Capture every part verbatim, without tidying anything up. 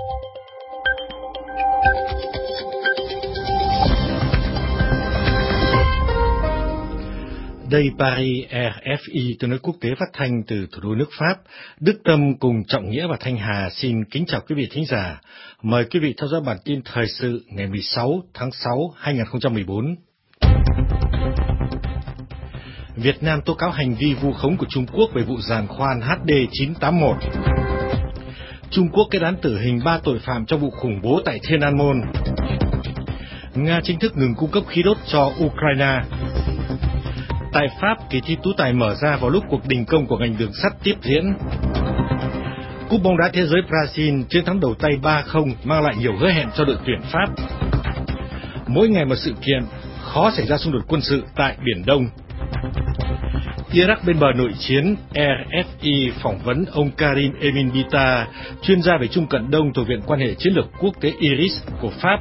Đây Paris, rờ ép i tiếng nói quốc tế phát thanh từ thủ đô nước Pháp. Đức Tâm cùng Trọng Nghĩa và Thanh Hà xin kính chào quý vị thính giả. Mời quý vị theo dõi bản tin thời sự ngày mười sáu tháng sáu hai nghìn không trăm mười bốn. Việt Nam tố cáo hành vi vu khống của Trung Quốc về vụ giàn khoan H D chín tám mốt. Trung Quốc kết án tử hình ba tội phạm trong vụ khủng bố tại Thiên An Môn. Nga chính thức ngừng cung cấp khí đốt cho Ukraine. Tại Pháp, kỳ thi tú tài mở ra vào lúc cuộc đình công của ngành đường sắt tiếp diễn. Cúp bóng đá thế giới Brazil chiến thắng đầu tay ba không mang lại nhiều hứa hẹn cho đội tuyển Pháp. Mỗi ngày một sự kiện, khó xảy ra xung đột quân sự tại Biển Đông. Iraq bên bờ nội chiến, rờ ép i phỏng vấn ông Karim Emin Bita, chuyên gia về Trung Cận Đông thuộc Viện Quan hệ Chiến lược Quốc tế i rờ i ét của Pháp.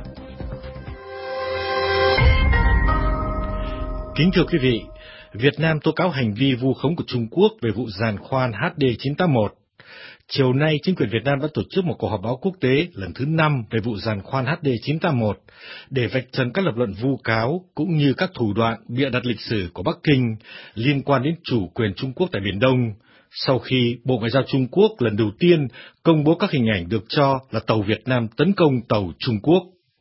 Kính thưa quý vị, Việt Nam tố cáo hành vi vu khống của Trung Quốc về vụ giàn khoan H D chín tám mốt. Chiều nay, chính quyền Việt Nam đã tổ chức một cuộc họp báo quốc tế lần thứ năm về vụ giàn khoan H D chín tám mốt để vạch trần các lập luận vu cáo cũng như các thủ đoạn bịa đặt lịch sử của Bắc Kinh liên quan đến chủ quyền Trung Quốc tại Biển Đông, sau khi Bộ Ngoại giao Trung Quốc lần đầu tiên công bố các hình ảnh được cho là tàu Việt Nam tấn công tàu Trung Quốc.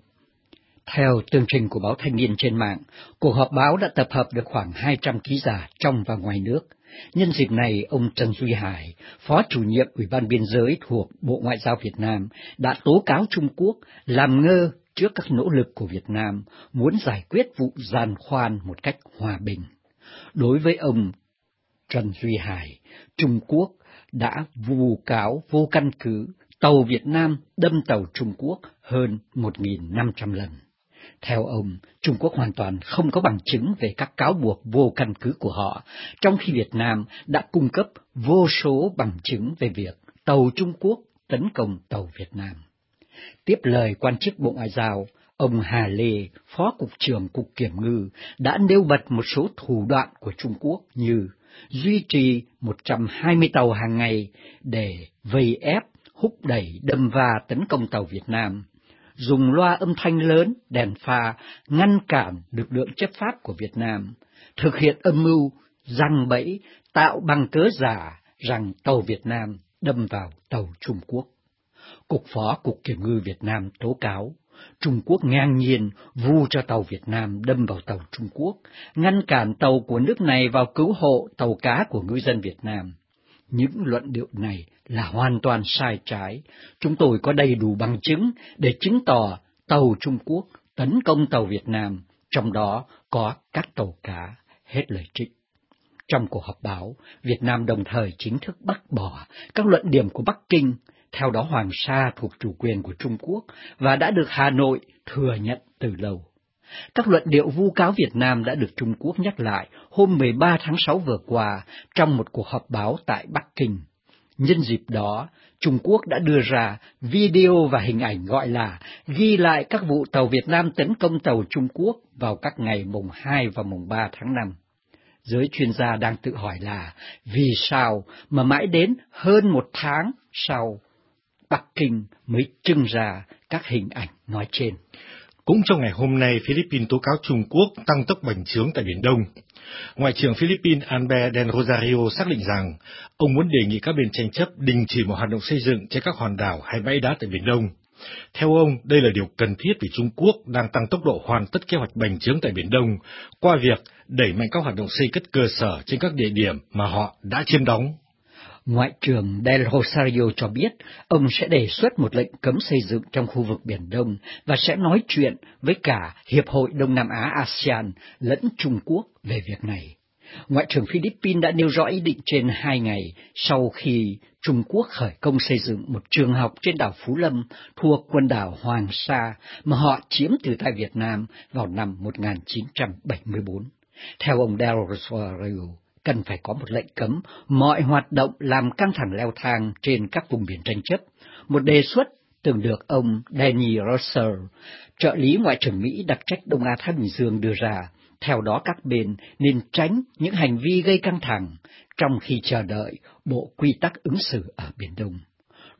Theo tường trình của báo Thanh niên trên mạng, cuộc họp báo đã tập hợp được khoảng hai trăm ký giả trong và ngoài nước. Nhân dịp này, ông Trần Duy Hải, Phó chủ nhiệm Ủy ban Biên giới thuộc Bộ Ngoại giao Việt Nam, đã tố cáo Trung Quốc làm ngơ trước các nỗ lực của Việt Nam muốn giải quyết vụ giàn khoan một cách hòa bình. Đối với ông Trần Duy Hải, Trung Quốc đã vu cáo vô căn cứ tàu Việt Nam đâm tàu Trung Quốc hơn một nghìn năm trăm lần. Theo ông, Trung Quốc hoàn toàn không có bằng chứng về các cáo buộc vô căn cứ của họ, trong khi Việt Nam đã cung cấp vô số bằng chứng về việc tàu Trung Quốc tấn công tàu Việt Nam. Tiếp lời quan chức Bộ Ngoại giao, ông Hà Lê, Phó Cục trưởng Cục Kiểm ngư, đã nêu bật một số thủ đoạn của Trung Quốc như duy trì một trăm hai mươi tàu hàng ngày để vây ép, húc đẩy, đâm va tấn công tàu Việt Nam, dùng loa âm thanh lớn, đèn pha, ngăn cản lực lượng chấp pháp của Việt Nam, thực hiện âm mưu, giăng bẫy, tạo bằng cớ giả rằng tàu Việt Nam đâm vào tàu Trung Quốc. Cục Phó Cục Kiểm ngư Việt Nam tố cáo, Trung Quốc ngang nhiên vu cho tàu Việt Nam đâm vào tàu Trung Quốc, ngăn cản tàu của nước này vào cứu hộ tàu cá của ngư dân Việt Nam. Những luận điệu này là hoàn toàn sai trái. Chúng tôi có đầy đủ bằng chứng để chứng tỏ tàu Trung Quốc tấn công tàu Việt Nam, trong đó có các tàu cá, hết lời trích. Trong cuộc họp báo, Việt Nam đồng thời chính thức bác bỏ các luận điểm của Bắc Kinh, theo đó Hoàng Sa thuộc chủ quyền của Trung Quốc và đã được Hà Nội thừa nhận từ lâu. Các luận điệu vu cáo Việt Nam đã được Trung Quốc nhắc lại hôm mười ba tháng sáu vừa qua trong một cuộc họp báo tại Bắc Kinh. Nhân dịp đó, Trung Quốc đã đưa ra video và hình ảnh gọi là ghi lại các vụ tàu Việt Nam tấn công tàu Trung Quốc vào các ngày mùng hai và mùng ba tháng năm. Giới chuyên gia đang tự hỏi là vì sao mà mãi đến hơn một tháng sau, Bắc Kinh mới trưng ra các hình ảnh nói trên. Cũng trong ngày hôm nay, Philippines tố cáo Trung Quốc tăng tốc bành trướng tại Biển Đông. Ngoại trưởng Philippines Albert Del Rosario xác định rằng ông muốn đề nghị các bên tranh chấp đình chỉ một hoạt động xây dựng trên các hòn đảo hay bãi đá tại Biển Đông. Theo ông, đây là điều cần thiết vì Trung Quốc đang tăng tốc độ hoàn tất kế hoạch bành trướng tại Biển Đông qua việc đẩy mạnh các hoạt động xây cất cơ sở trên các địa điểm mà họ đã chiếm đóng. Ngoại trưởng Del Rosario cho biết ông sẽ đề xuất một lệnh cấm xây dựng trong khu vực Biển Đông và sẽ nói chuyện với cả Hiệp hội Đông Nam Á a sê an lẫn Trung Quốc về việc này. Ngoại trưởng Philippines đã nêu rõ ý định trên hai ngày sau khi Trung Quốc khởi công xây dựng một trường học trên đảo Phú Lâm thuộc quần đảo Hoàng Sa mà họ chiếm từ tay Việt Nam vào năm một nghìn chín trăm bảy mươi tư. Theo ông Del Rosario, cần phải có một lệnh cấm mọi hoạt động làm căng thẳng leo thang trên các vùng biển tranh chấp, một đề xuất từng được ông Danny Russell, trợ lý Ngoại trưởng Mỹ đặc trách Đông Á Thái Bình Dương đưa ra. Theo đó các bên nên tránh những hành vi gây căng thẳng trong khi chờ đợi bộ quy tắc ứng xử ở Biển Đông.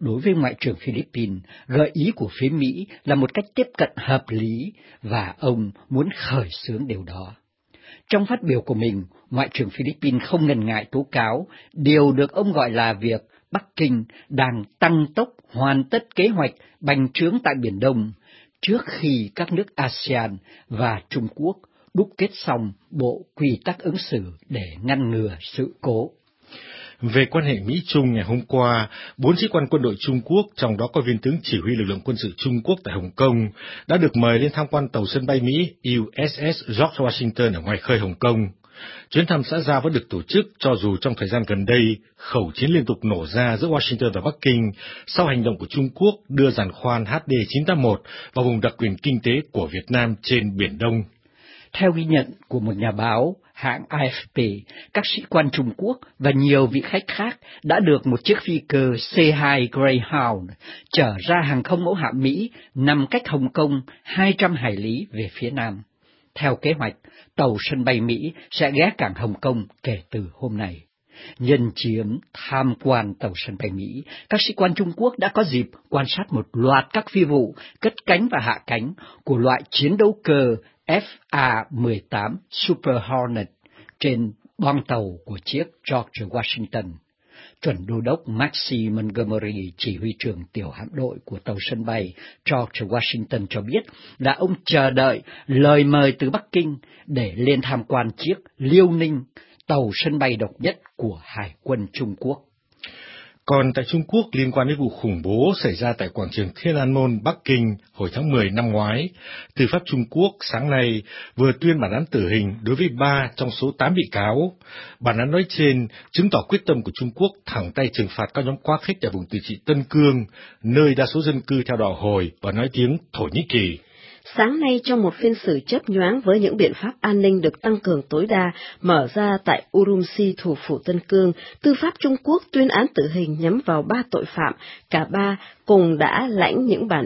đối với Ngoại trưởng Philippines, gợi ý của phía Mỹ là một cách tiếp cận hợp lý và ông muốn khởi xướng điều đó. Trong phát biểu của mình, Ngoại trưởng Philippines không ngần ngại tố cáo điều được ông gọi là việc Bắc Kinh đang tăng tốc hoàn tất kế hoạch bành trướng tại Biển Đông trước khi các nước a sê an và Trung Quốc đúc kết xong bộ quy tắc ứng xử để ngăn ngừa sự cố. Về quan hệ Mỹ-Trung ngày hôm qua, bốn sĩ quan quân đội Trung Quốc, trong đó có viên tướng chỉ huy lực lượng quân sự Trung Quốc tại Hồng Kông, đã được mời lên tham quan tàu sân bay Mỹ u ét ét George Washington ở ngoài khơi Hồng Kông. Chuyến thăm xã giao vẫn được tổ chức cho dù trong thời gian gần đây, khẩu chiến liên tục nổ ra giữa Washington và Bắc Kinh sau hành động của Trung Quốc đưa giàn khoan H D chín tám một vào vùng đặc quyền kinh tế của Việt Nam trên Biển Đông. Theo ghi nhận của một nhà báo, hãng A F P, các sĩ quan Trung Quốc và nhiều vị khách khác đã được một chiếc phi cơ C hai Greyhound chở ra hàng không mẫu hạm Mỹ nằm cách Hồng Kông hai trăm hải lý về phía nam. Theo kế hoạch, tàu sân bay Mỹ sẽ ghé cảng Hồng Kông kể từ hôm nay. Nhân chuyến tham quan tàu sân bay Mỹ, các sĩ quan Trung Quốc đã có dịp quan sát một loạt các phi vụ cất cánh và hạ cánh của loại chiến đấu cơ F A mười tám Super Hornet trên boong tàu của chiếc George Washington. Chuẩn đô đốc Maxie Montgomery, chỉ huy trưởng tiểu hạm đội của tàu sân bay George Washington cho biết là ông chờ đợi lời mời từ Bắc Kinh để lên tham quan chiếc Liêu Ninh, tàu sân bay độc nhất của Hải quân Trung Quốc. Còn tại Trung Quốc, liên quan đến vụ khủng bố xảy ra tại quảng trường Thiên An Môn, Bắc Kinh hồi tháng mười năm ngoái, tư pháp Trung Quốc sáng nay vừa tuyên bản án tử hình đối với ba trong số tám bị cáo. Bản án nói trên chứng tỏ quyết tâm của Trung Quốc thẳng tay trừng phạt các nhóm quá khích tại vùng tự trị Tân Cương, nơi đa số dân cư theo đạo Hồi và nói tiếng Thổ Nhĩ Kỳ. Sáng nay, trong một phiên xử chớp nhoáng với những biện pháp an ninh được tăng cường tối đa mở ra tại Urumqi, thủ phủ Tân Cương, tư pháp Trung Quốc tuyên án tử hình nhắm vào ba tội phạm, cả ba cùng đã lãnh những bản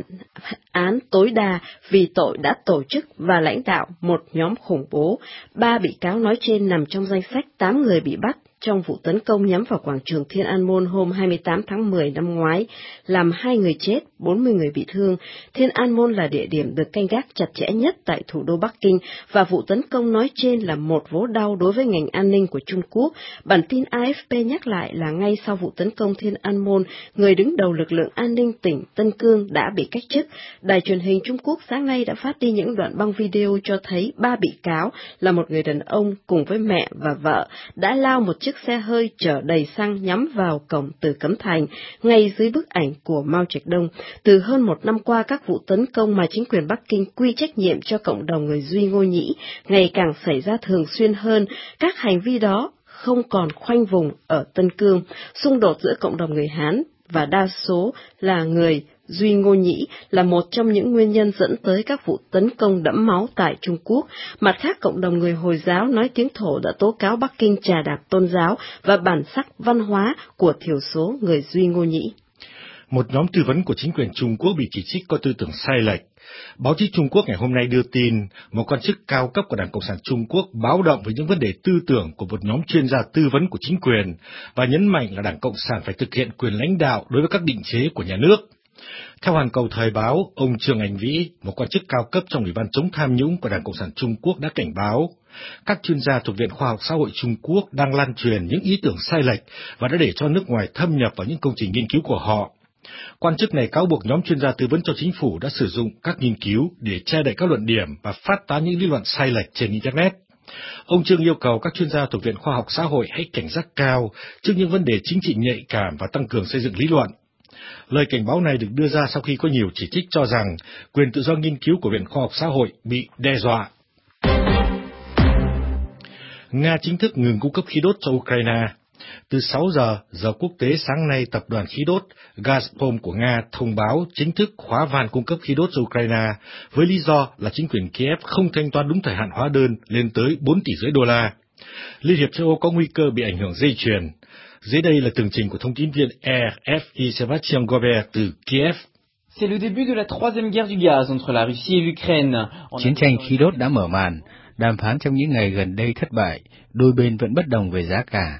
án tối đa vì tội đã tổ chức và lãnh đạo một nhóm khủng bố. Ba bị cáo nói trên nằm trong danh sách tám người bị bắt trong vụ tấn công nhắm vào quảng trường Thiên An Môn hôm hai mươi tám tháng mười năm ngoái, làm hai người chết, bốn mươi người bị thương. Thiên An Môn là địa điểm được canh gác chặt chẽ nhất tại thủ đô Bắc Kinh, và vụ tấn công nói trên là một vố đau đối với ngành an ninh của Trung Quốc. Bản tin A F P nhắc lại là ngay sau vụ tấn công Thiên An Môn, người đứng đầu lực lượng an ninh tỉnh Tân Cương đã bị cách chức. Đài truyền hình Trung Quốc sáng nay đã phát đi những đoạn băng video cho thấy ba bị cáo là một người đàn ông cùng với mẹ và vợ đã lao một chiếc xe hơi chở đầy xăng nhắm vào cổng từ Cấm Thành, ngay dưới bức ảnh của Mao Trạch Đông. Từ hơn một năm qua, các vụ tấn công mà chính quyền Bắc Kinh quy trách nhiệm cho cộng đồng người Duy Ngô Nhĩ ngày càng xảy ra thường xuyên hơn. Các hành vi đó không còn khoanh vùng ở Tân Cương. Xung đột giữa cộng đồng người Hán và đa số là người Duy Ngô Nhĩ là một trong những nguyên nhân dẫn tới các vụ tấn công đẫm máu tại Trung Quốc. Mặt khác, cộng đồng người Hồi giáo nói tiếng Thổ đã tố cáo Bắc Kinh chà đạp tôn giáo và bản sắc văn hóa của thiểu số người Duy Ngô Nhĩ. Một nhóm tư vấn của chính quyền Trung Quốc bị chỉ trích có tư tưởng sai lệch. Báo chí Trung Quốc ngày hôm nay đưa tin, một quan chức cao cấp của Đảng Cộng sản Trung Quốc báo động về những vấn đề tư tưởng của một nhóm chuyên gia tư vấn của chính quyền và nhấn mạnh là Đảng Cộng sản phải thực hiện quyền lãnh đạo đối với các định chế của nhà nước. Theo Hoàn Cầu Thời báo, ông Trương Anh Vĩ, một quan chức cao cấp trong Ủy ban chống tham nhũng của Đảng Cộng sản Trung Quốc đã cảnh báo, các chuyên gia thuộc Viện Khoa học Xã hội Trung Quốc đang lan truyền những ý tưởng sai lệch và đã để cho nước ngoài thâm nhập vào những công trình nghiên cứu của họ. Quan chức này cáo buộc nhóm chuyên gia tư vấn cho chính phủ đã sử dụng các nghiên cứu để che đậy các luận điểm và phát tán những lý luận sai lệch trên Internet. Ông Trương yêu cầu các chuyên gia thuộc Viện Khoa học Xã hội hãy cảnh giác cao trước những vấn đề chính trị nhạy cảm và tăng cường xây dựng lý luận. Lời cảnh báo này được đưa ra sau khi có nhiều chỉ trích cho rằng quyền tự do nghiên cứu của Viện Khoa học Xã hội bị đe dọa. Nga chính thức ngừng cung cấp khí đốt cho Ukraine. Từ sáu giờ, giờ quốc tế sáng nay, tập đoàn khí đốt Gazprom của Nga thông báo chính thức khóa van cung cấp khí đốt cho Ukraine với lý do là chính quyền Kiev không thanh toán đúng thời hạn hóa đơn lên tới bốn tỷ rưỡi đô la. Liên hiệp châu Âu có nguy cơ bị ảnh hưởng dây chuyền. Dưới đây là tường trình của thông tin viên R F I Sébastien Gobert từ Kiev. C'est le début de la troisième guerre du gaz entre la Russie et l'Ukraine. Chiến tranh khí đốt đã mở màn. Đàm phán trong những ngày gần đây thất bại, đôi bên vẫn bất đồng về giá cả.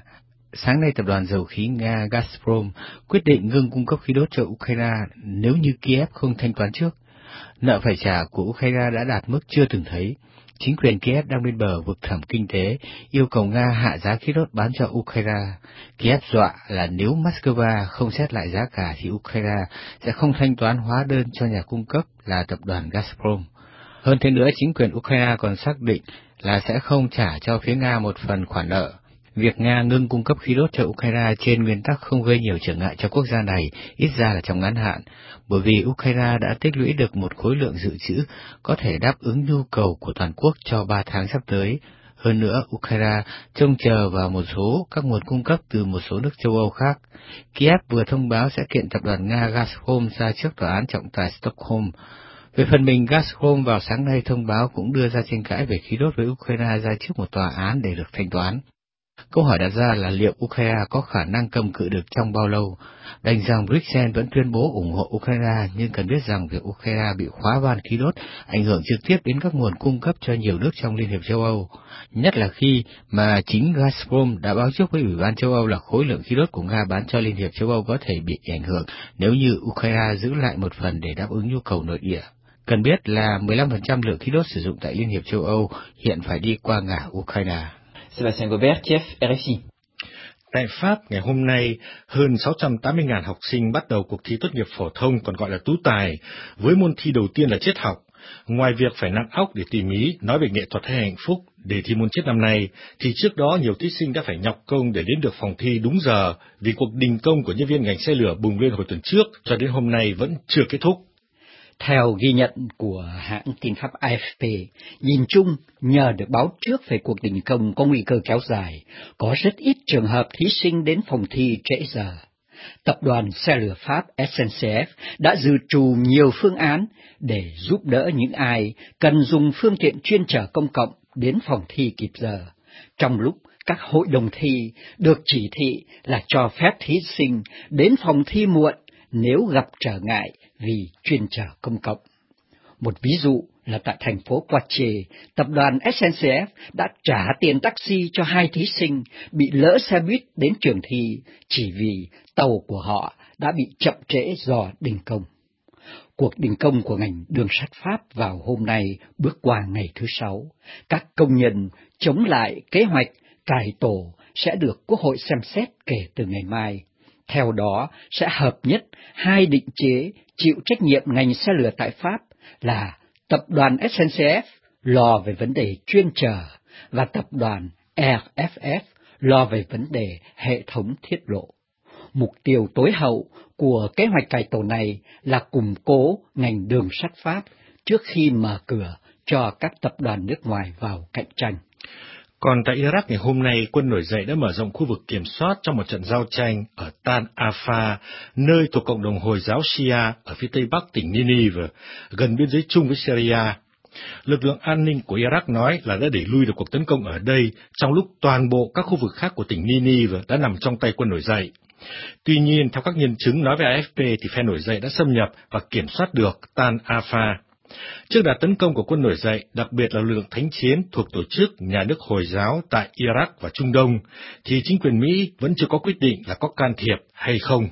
Sáng nay, tập đoàn dầu khí Nga Gazprom quyết định ngừng cung cấp khí đốt cho Ukraine nếu như Kiev không thanh toán trước. Nợ phải trả của Ukraine đã đạt mức chưa từng thấy. Chính quyền Kiev đang bên bờ vực thẳm kinh tế, yêu cầu Nga hạ giá khí đốt bán cho Ukraine. Kiev dọa là nếu Moscow không xét lại giá cả thì Ukraine sẽ không thanh toán hóa đơn cho nhà cung cấp là tập đoàn Gazprom. Hơn thế nữa, chính quyền Ukraine còn xác định là sẽ không trả cho phía Nga một phần khoản nợ. Việc Nga ngưng cung cấp khí đốt cho Ukraine trên nguyên tắc không gây nhiều trở ngại cho quốc gia này, ít ra là trong ngắn hạn, bởi vì Ukraine đã tích lũy được một khối lượng dự trữ có thể đáp ứng nhu cầu của toàn quốc cho ba tháng sắp tới. Hơn nữa, Ukraine trông chờ vào một số các nguồn cung cấp từ một số nước châu Âu khác. Kiev vừa thông báo sẽ kiện tập đoàn Nga Gazprom ra trước tòa án trọng tài Stockholm. Về phần mình, Gazprom vào sáng nay thông báo cũng đưa ra tranh cãi về khí đốt với Ukraine ra trước một tòa án để được thanh toán. Câu hỏi đặt ra là liệu Ukraine có khả năng cầm cự được trong bao lâu? Đành rằng Bruxelles vẫn tuyên bố ủng hộ Ukraine, nhưng cần biết rằng việc Ukraine bị khóa van khí đốt ảnh hưởng trực tiếp đến các nguồn cung cấp cho nhiều nước trong Liên hiệp châu Âu, nhất là khi mà chính Gazprom đã báo trước với Ủy ban châu Âu là khối lượng khí đốt của Nga bán cho Liên hiệp châu Âu có thể bị ảnh hưởng nếu như Ukraine giữ lại một phần để đáp ứng nhu cầu nội địa. Cần biết là mười lăm phần trăm lượng khí đốt sử dụng tại Liên hiệp châu Âu hiện phải đi qua ngả Ukraine. Sébastien Gobert, Kiev, R F I. Tại Pháp, ngày hôm nay, hơn sáu trăm tám mươi nghìn học sinh bắt đầu cuộc thi tốt nghiệp phổ thông còn gọi là tú tài, với môn thi đầu tiên là triết học. Ngoài việc phải nặng óc để tỉ mỉ nói về nghệ thuật hay hạnh phúc để thi môn triết năm nay, thì trước đó nhiều thí sinh đã phải nhọc công để đến được phòng thi đúng giờ vì cuộc đình công của nhân viên ngành xe lửa bùng lên hồi tuần trước cho đến hôm nay vẫn chưa kết thúc. Theo ghi nhận của hãng tin Pháp A F P, nhìn chung, nhờ được báo trước về cuộc đình công có nguy cơ kéo dài, có rất ít trường hợp thí sinh đến phòng thi trễ giờ. Tập đoàn xe lửa Pháp S N C F đã dự trù nhiều phương án để giúp đỡ những ai cần dùng phương tiện chuyên chở công cộng đến phòng thi kịp giờ, trong lúc các hội đồng thi được chỉ thị là cho phép thí sinh đến phòng thi muộn nếu gặp trở ngại vì chuyên chở công cộng. Một ví dụ là tại thành phố Poitiers, tập đoàn S N C F đã trả tiền taxi cho hai thí sinh bị lỡ xe buýt đến trường thi chỉ vì tàu của họ đã bị chậm trễ do đình công. Cuộc đình công của ngành đường sắt Pháp vào hôm nay bước qua ngày thứ sáu. Các công nhân chống lại kế hoạch cải tổ sẽ được Quốc hội xem xét kể từ ngày mai. Theo đó sẽ hợp nhất hai định chế chịu trách nhiệm ngành xe lửa tại Pháp là tập đoàn S N C F lo về vấn đề chuyên chở và tập đoàn R F F lo về vấn đề hệ thống thiết lộ. Mục tiêu tối hậu của kế hoạch cải tổ này là củng cố ngành đường sắt Pháp trước khi mở cửa cho các tập đoàn nước ngoài vào cạnh tranh. Còn tại Iraq ngày hôm nay, quân nổi dậy đã mở rộng khu vực kiểm soát trong một trận giao tranh ở Tal Afar, nơi thuộc cộng đồng Hồi giáo Shia ở phía tây bắc tỉnh Ninive, gần biên giới chung với Syria. Lực lượng an ninh của Iraq nói là đã đẩy lui được cuộc tấn công ở đây, trong lúc toàn bộ các khu vực khác của tỉnh Ninive đã nằm trong tay quân nổi dậy. Tuy nhiên, theo các nhân chứng nói với A F P thì phe nổi dậy đã xâm nhập và kiểm soát được Tal Afar. Trước đợt tấn công của quân nổi dậy, đặc biệt là lực lượng thánh chiến thuộc tổ chức nhà nước Hồi giáo tại Iraq và Trung Đông, thì chính quyền Mỹ vẫn chưa có quyết định là có can thiệp hay không.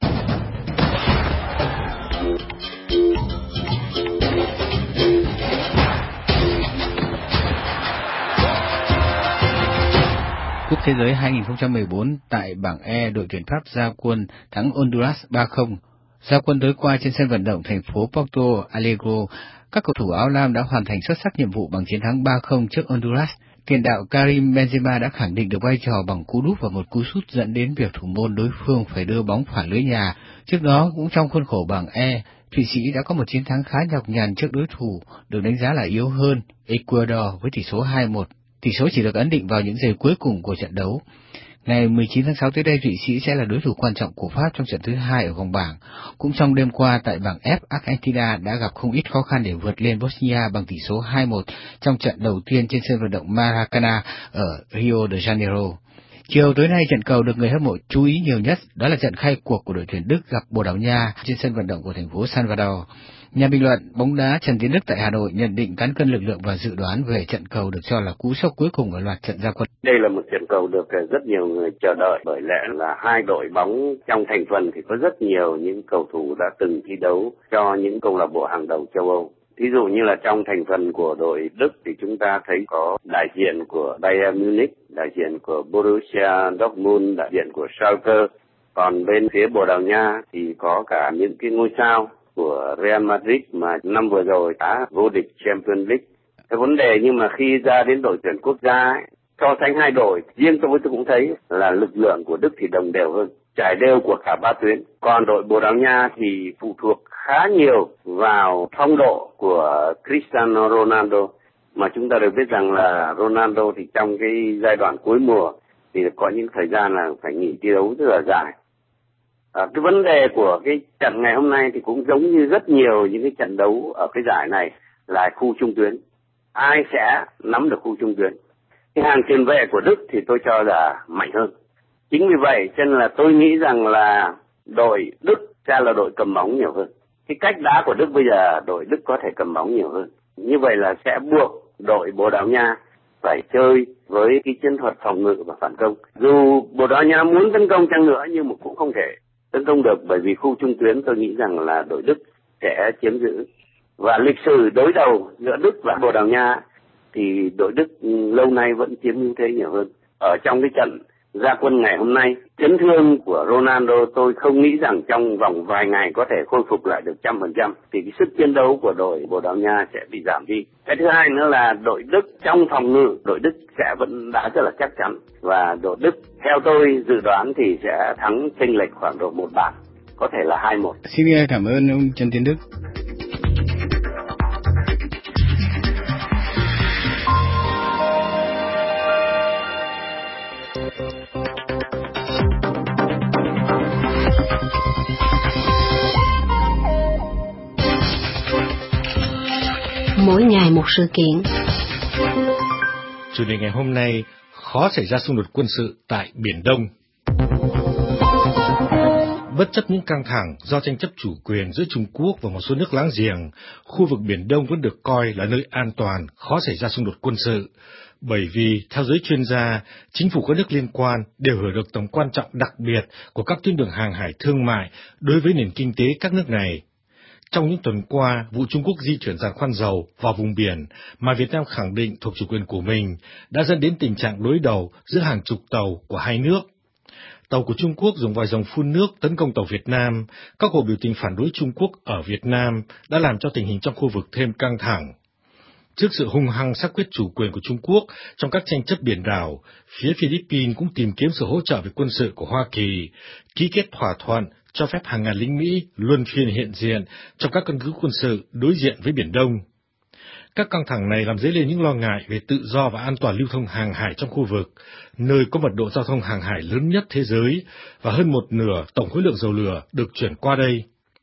Cúp Thế giới hai không một bốn tại bảng E, đội tuyển Pháp ra quân thắng Honduras ba không. Ra quân tối qua trên sân vận động thành phố Porto Alegre, các cầu thủ áo lam đã hoàn thành xuất sắc nhiệm vụ bằng chiến thắng ba không trước Honduras. Tiền đạo Karim Benzema đã khẳng định được vai trò bằng cú đúp và một cú sút dẫn đến việc thủ môn đối phương phải đưa bóng phản lưới nhà. Trước đó, cũng trong khuôn khổ bảng E, Thụy Sĩ đã có một chiến thắng khá nhọc nhằn trước đối thủ được đánh giá là yếu hơn Ecuador với tỷ số hai một. Tỷ số chỉ được ấn định vào những giây cuối cùng của trận đấu. Ngày mười chín tháng sáu tới đây, Thụy Sĩ sẽ là đối thủ quan trọng của Pháp trong trận thứ hai ở vòng bảng. Cũng trong đêm qua tại bảng F, Argentina đã gặp không ít khó khăn để vượt lên Bosnia bằng tỷ số hai một trong trận đầu tiên trên sân vận động Maracana ở Rio de Janeiro. Chiều tối nay, trận cầu được người hâm mộ chú ý nhiều nhất đó là trận khai cuộc của đội tuyển Đức gặp Bồ Đào Nha trên sân vận động của thành phố Salvador. Nhà bình luận bóng đá Trần Tiến Đức tại Hà Nội nhận định cán cân lực lượng và dự đoán về trận cầu được cho là cú sốc cuối cùng ở loạt trận ra quân. Đây là một trận cầu được rất nhiều người chờ đợi, bởi lẽ là hai đội bóng trong thành phần thì có rất nhiều những cầu thủ đã từng thi đấu cho những câu lạc bộ hàng đầu châu Âu. Ví dụ như là trong thành phần của đội Đức thì chúng ta thấy có đại diện của Bayern Munich, đại diện của Borussia Dortmund, đại diện của Schalke. Còn bên phía Bồ Đào Nha thì có cả những cái ngôi sao của Real Madrid mà năm vừa rồi đã vô địch Champions League. Cái vấn đề nhưng mà khi ra đến đội tuyển quốc gia ấy, so sánh hai đội, riêng tôi tôi cũng thấy là lực lượng của Đức thì đồng đều hơn, trải đều của cả ba tuyến. Còn đội Bồ Đào Nha thì phụ thuộc khá nhiều vào phong độ của Cristiano Ronaldo, mà chúng ta đều biết rằng là Ronaldo thì trong cái giai đoạn cuối mùa thì có những thời gian là phải nghỉ thi đấu rất là dài. À, cái vấn đề của cái trận ngày hôm nay thì cũng giống như rất nhiều những cái trận đấu ở cái giải này là khu trung tuyến. Ai sẽ nắm được khu trung tuyến? Cái hàng tiền vệ của Đức thì tôi cho là mạnh hơn. Chính vì vậy cho nên là tôi nghĩ rằng là đội Đức sẽ là đội cầm bóng nhiều hơn. Cái cách đá của Đức bây giờ đội Đức có thể cầm bóng nhiều hơn. Như vậy là sẽ buộc đội Bồ Đào Nha phải chơi với cái chiến thuật phòng ngự và phản công. Dù Bồ Đào Nha muốn tấn công chăng nữa nhưng mà cũng không thể tấn công được, bởi vì khu trung tuyến tôi nghĩ rằng là đội Đức sẽ chiếm giữ. Và lịch sử đối đầu giữa Đức và Bồ Đào Nha thì đội Đức lâu nay vẫn chiếm ưu thế nhiều hơn. Ở trong cái trận ra quân ngày hôm nay, chấn thương của Ronaldo tôi không nghĩ rằng trong vòng vài ngày có thể khôi phục lại được trăm phần trăm, thì cái sức chiến đấu của đội Bồ Đào Nha sẽ bị giảm đi. Cái thứ hai nữa là đội Đức trong phòng ngự, đội Đức sẽ vẫn đã rất là chắc chắn, và đội Đức theo tôi dự đoán thì sẽ thắng chênh lệch khoảng độ một bàn, có thể là hai một. Xin cảm ơn ông Trần Tiến Đức. Mỗi ngày một sự kiện. Chủ đề ngày hôm nay: khó xảy ra xung đột quân sự tại Biển Đông. Bất chấp những căng thẳng do tranh chấp chủ quyền giữa Trung Quốc và một số nước láng giềng, khu vực Biển Đông vẫn được coi là nơi an toàn, khó xảy ra xung đột quân sự. Bởi vì, theo giới chuyên gia, chính phủ các nước liên quan đều hiểu được tầm quan trọng đặc biệt của các tuyến đường hàng hải thương mại đối với nền kinh tế các nước này. Trong những tuần qua, vụ Trung Quốc di chuyển giàn khoan dầu vào vùng biển mà Việt Nam khẳng định thuộc chủ quyền của mình đã dẫn đến tình trạng đối đầu giữa hàng chục tàu của hai nước. Tàu của Trung Quốc dùng vòi rồng phun nước tấn công tàu Việt Nam, các cuộc biểu tình phản đối Trung Quốc ở Việt Nam đã làm cho tình hình trong khu vực thêm căng thẳng. Trước sự hung hăng xác quyết chủ quyền của Trung Quốc trong các tranh chấp biển đảo, phía Philippines cũng tìm kiếm sự hỗ trợ về quân sự của Hoa Kỳ, ký kết thỏa thuận cho phép hàng ngàn lính Mỹ luân phiên hiện diện trong các căn cứ quân sự đối diện với Biển Đông. Các căng thẳng này làm dấy lên những lo ngại về tự do và an toàn lưu thông hàng hải trong khu vực, nơi có mật độ giao thông hàng hải lớn nhất thế giới và hơn một nửa tổng khối lượng dầu lửa được chuyển qua đây.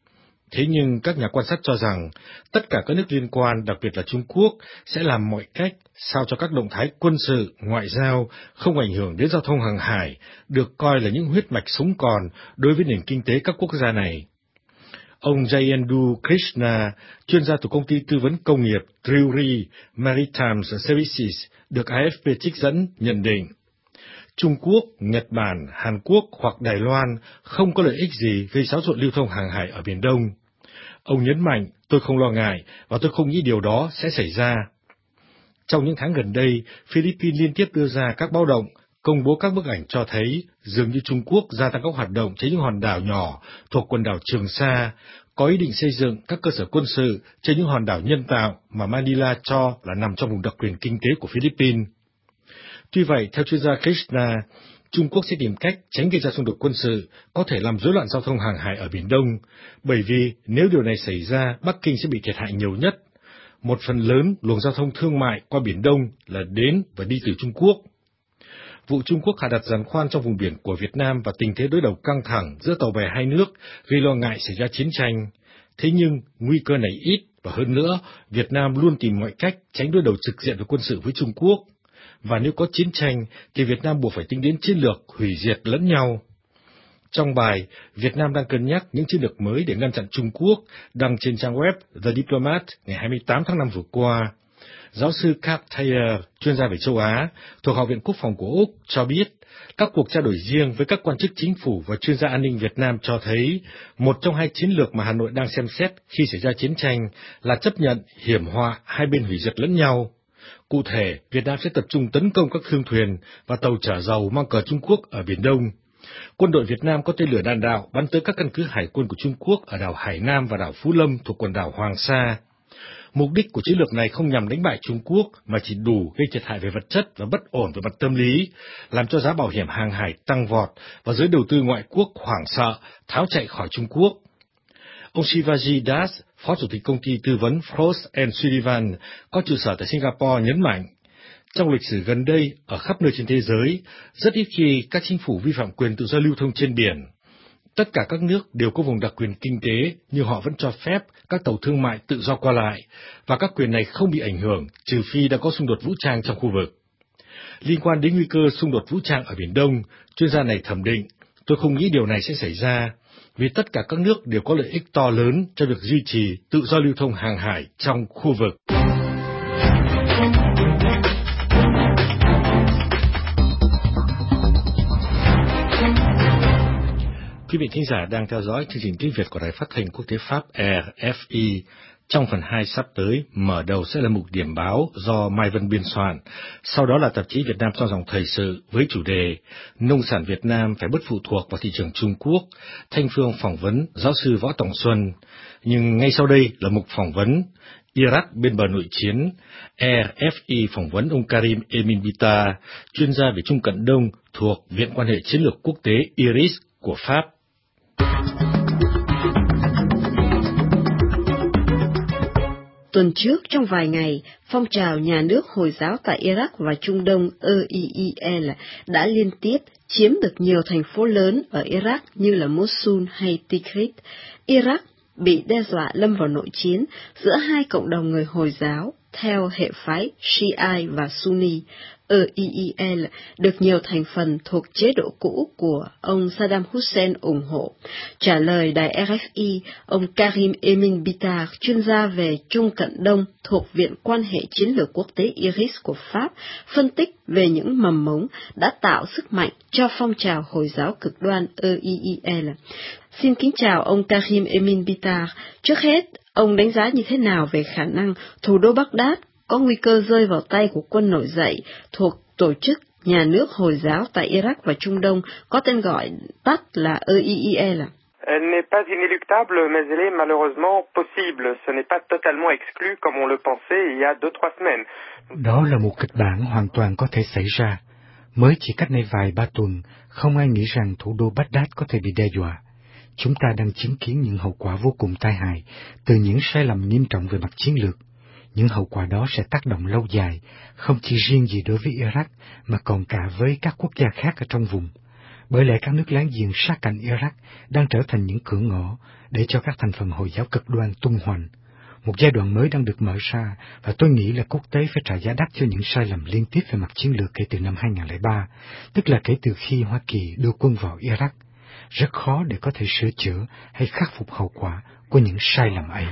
Thế nhưng các nhà quan sát cho rằng tất cả các nước liên quan, đặc biệt là Trung Quốc, sẽ làm mọi cách sao cho các động thái quân sự, ngoại giao không ảnh hưởng đến giao thông hàng hải, được coi là những huyết mạch sống còn đối với nền kinh tế các quốc gia này. Ông Jayendu Krishna, chuyên gia thuộc công ty tư vấn công nghiệp Drewry Maritime Services, được a ép pê trích dẫn, nhận định Trung Quốc, Nhật Bản, Hàn Quốc hoặc Đài Loan không có lợi ích gì gây xáo trộn lưu thông hàng hải ở Biển Đông. Ông nhấn mạnh, tôi không lo ngại và tôi không nghĩ điều đó sẽ xảy ra. Trong những tháng gần đây, Philippines liên tiếp đưa ra các báo động, công bố các bức ảnh cho thấy dường như Trung Quốc gia tăng các hoạt động trên những hòn đảo nhỏ thuộc quần đảo Trường Sa, có ý định xây dựng các cơ sở quân sự trên những hòn đảo nhân tạo mà Manila cho là nằm trong vùng đặc quyền kinh tế của Philippines. Tuy vậy, theo chuyên gia Krishna, Trung Quốc sẽ tìm cách tránh gây ra xung đột quân sự, có thể làm rối loạn giao thông hàng hải ở Biển Đông, bởi vì nếu điều này xảy ra, Bắc Kinh sẽ bị thiệt hại nhiều nhất. Một phần lớn luồng giao thông thương mại qua Biển Đông là đến và đi từ Trung Quốc. Vụ Trung Quốc hạ đặt giàn khoan trong vùng biển của Việt Nam và tình thế đối đầu căng thẳng giữa tàu bè hai nước gây lo ngại xảy ra chiến tranh. Thế nhưng, nguy cơ này ít, và hơn nữa, Việt Nam luôn tìm mọi cách tránh đối đầu trực diện với quân sự với Trung Quốc. và nếu có chiến tranh thì Việt Nam buộc phải tính đến chiến lược hủy diệt lẫn nhau. Trong bài, Việt Nam đang cân nhắc những chiến lược mới để ngăn chặn Trung Quốc, đăng trên trang web The Diplomat ngày hai mươi tám tháng năm vừa qua. Giáo sư Kat Thayer, chuyên gia về châu Á, thuộc Học viện Quốc phòng của Úc, cho biết các cuộc trao đổi riêng với các quan chức chính phủ và chuyên gia an ninh Việt Nam cho thấy một trong hai chiến lược mà Hà Nội đang xem xét khi xảy ra chiến tranh là chấp nhận hiểm họa hai bên hủy diệt lẫn nhau. Cụ thể, Việt Nam sẽ tập trung tấn công các thương thuyền và tàu chở dầu mang cờ Trung Quốc ở Biển Đông. Quân đội Việt Nam có tên lửa đạn đạo bắn tới các căn cứ hải quân của Trung Quốc ở đảo Hải Nam và đảo Phú Lâm thuộc quần đảo Hoàng Sa. Mục đích của chiến lược này không nhằm đánh bại Trung Quốc mà chỉ đủ gây thiệt hại về vật chất và bất ổn về mặt tâm lý, làm cho giá bảo hiểm hàng hải tăng vọt và giới đầu tư ngoại quốc hoảng sợ, tháo chạy khỏi Trung Quốc. Ông Shivaji Das, Phó Chủ tịch Công ty Tư vấn Frost and Sullivan, có trụ sở tại Singapore nhấn mạnh, trong lịch sử gần đây, ở khắp nơi trên thế giới, rất ít khi các chính phủ vi phạm quyền tự do lưu thông trên biển. Tất cả các nước đều có vùng đặc quyền kinh tế, nhưng họ vẫn cho phép các tàu thương mại tự do qua lại, và các quyền này không bị ảnh hưởng, trừ phi đã có xung đột vũ trang trong khu vực. Liên quan đến nguy cơ xung đột vũ trang ở Biển Đông, chuyên gia này thẩm định, tôi không nghĩ điều này sẽ xảy ra, vì tất cả các nước đều có lợi ích to lớn cho việc duy trì tự do lưu thông hàng hải trong khu vực. Quý vị thính giả đang theo dõi chương trình tiếng Việt của Đài Phát thanh Quốc tế Pháp R F I. Trong phần hai sắp tới, mở đầu sẽ là mục điểm báo do Mai Vân biên soạn. Sau đó là tạp chí Việt Nam trong dòng thời sự với chủ đề Nông sản Việt Nam phải bất phụ thuộc vào thị trường Trung Quốc. Thanh Phương phỏng vấn giáo sư Võ Tòng Xuân. Nhưng ngay sau đây là mục phỏng vấn Iraq bên bờ nội chiến. R F I phỏng vấn ông Karim Emin Bitar, chuyên gia về Trung Cận Đông thuộc Viện Quan hệ Chiến lược Quốc tế I R I S của Pháp. Tuần trước, trong vài ngày, phong trào nhà nước Hồi giáo tại Iraq và Trung Đông E I I L đã liên tiếp chiếm được nhiều thành phố lớn ở Iraq như là Mosul hay Tikrit. Iraq bị đe dọa lâm vào nội chiến giữa hai cộng đồng người Hồi giáo theo hệ phái Shiite và Sunni. E I I L được nhiều thành phần thuộc chế độ cũ của ông Saddam Hussein ủng hộ. Trả lời đài R F I, ông Karim Emin Bitar, chuyên gia về Trung Cận Đông thuộc Viện Quan hệ Chiến lược Quốc tế I R I S của Pháp, phân tích về những mầm mống đã tạo sức mạnh cho phong trào Hồi giáo cực đoan E I I L. Xin kính chào ông Karim Emin Bitar. Trước hết, ông đánh giá như thế nào về khả năng thủ đô Baghdad có nguy cơ rơi vào tay của quân nổi dậy thuộc tổ chức nhà nước Hồi giáo tại Iraq và Trung Đông, có tên gọi tắt là E I I L? Elle n'est pas inéluctable, mais elle est malheureusement possible. Ce n'est pas totalement exclu comme on le pensait il y a deux trois semaines. Đó là một kịch bản hoàn toàn có thể xảy ra. Mới chỉ cách đây vài ba tuần, không ai nghĩ rằng thủ đô Baghdad có thể bị đe dọa. Chúng ta đang chứng kiến những hậu quả vô cùng tai hại từ những sai lầm nghiêm trọng về mặt chiến lược. Những hậu quả đó sẽ tác động lâu dài, không chỉ riêng gì đối với Iraq, mà còn cả với các quốc gia khác ở trong vùng. Bởi lẽ các nước láng giềng sát cạnh Iraq đang trở thành những cửa ngõ để cho các thành phần Hồi giáo cực đoan tung hoành. Một giai đoạn mới đang được mở ra, và tôi nghĩ là quốc tế phải trả giá đắt cho những sai lầm liên tiếp về mặt chiến lược kể từ năm hai không không ba, tức là kể từ khi Hoa Kỳ đưa quân vào Iraq. Rất khó để có thể sửa chữa hay khắc phục hậu quả của những sai lầm ấy.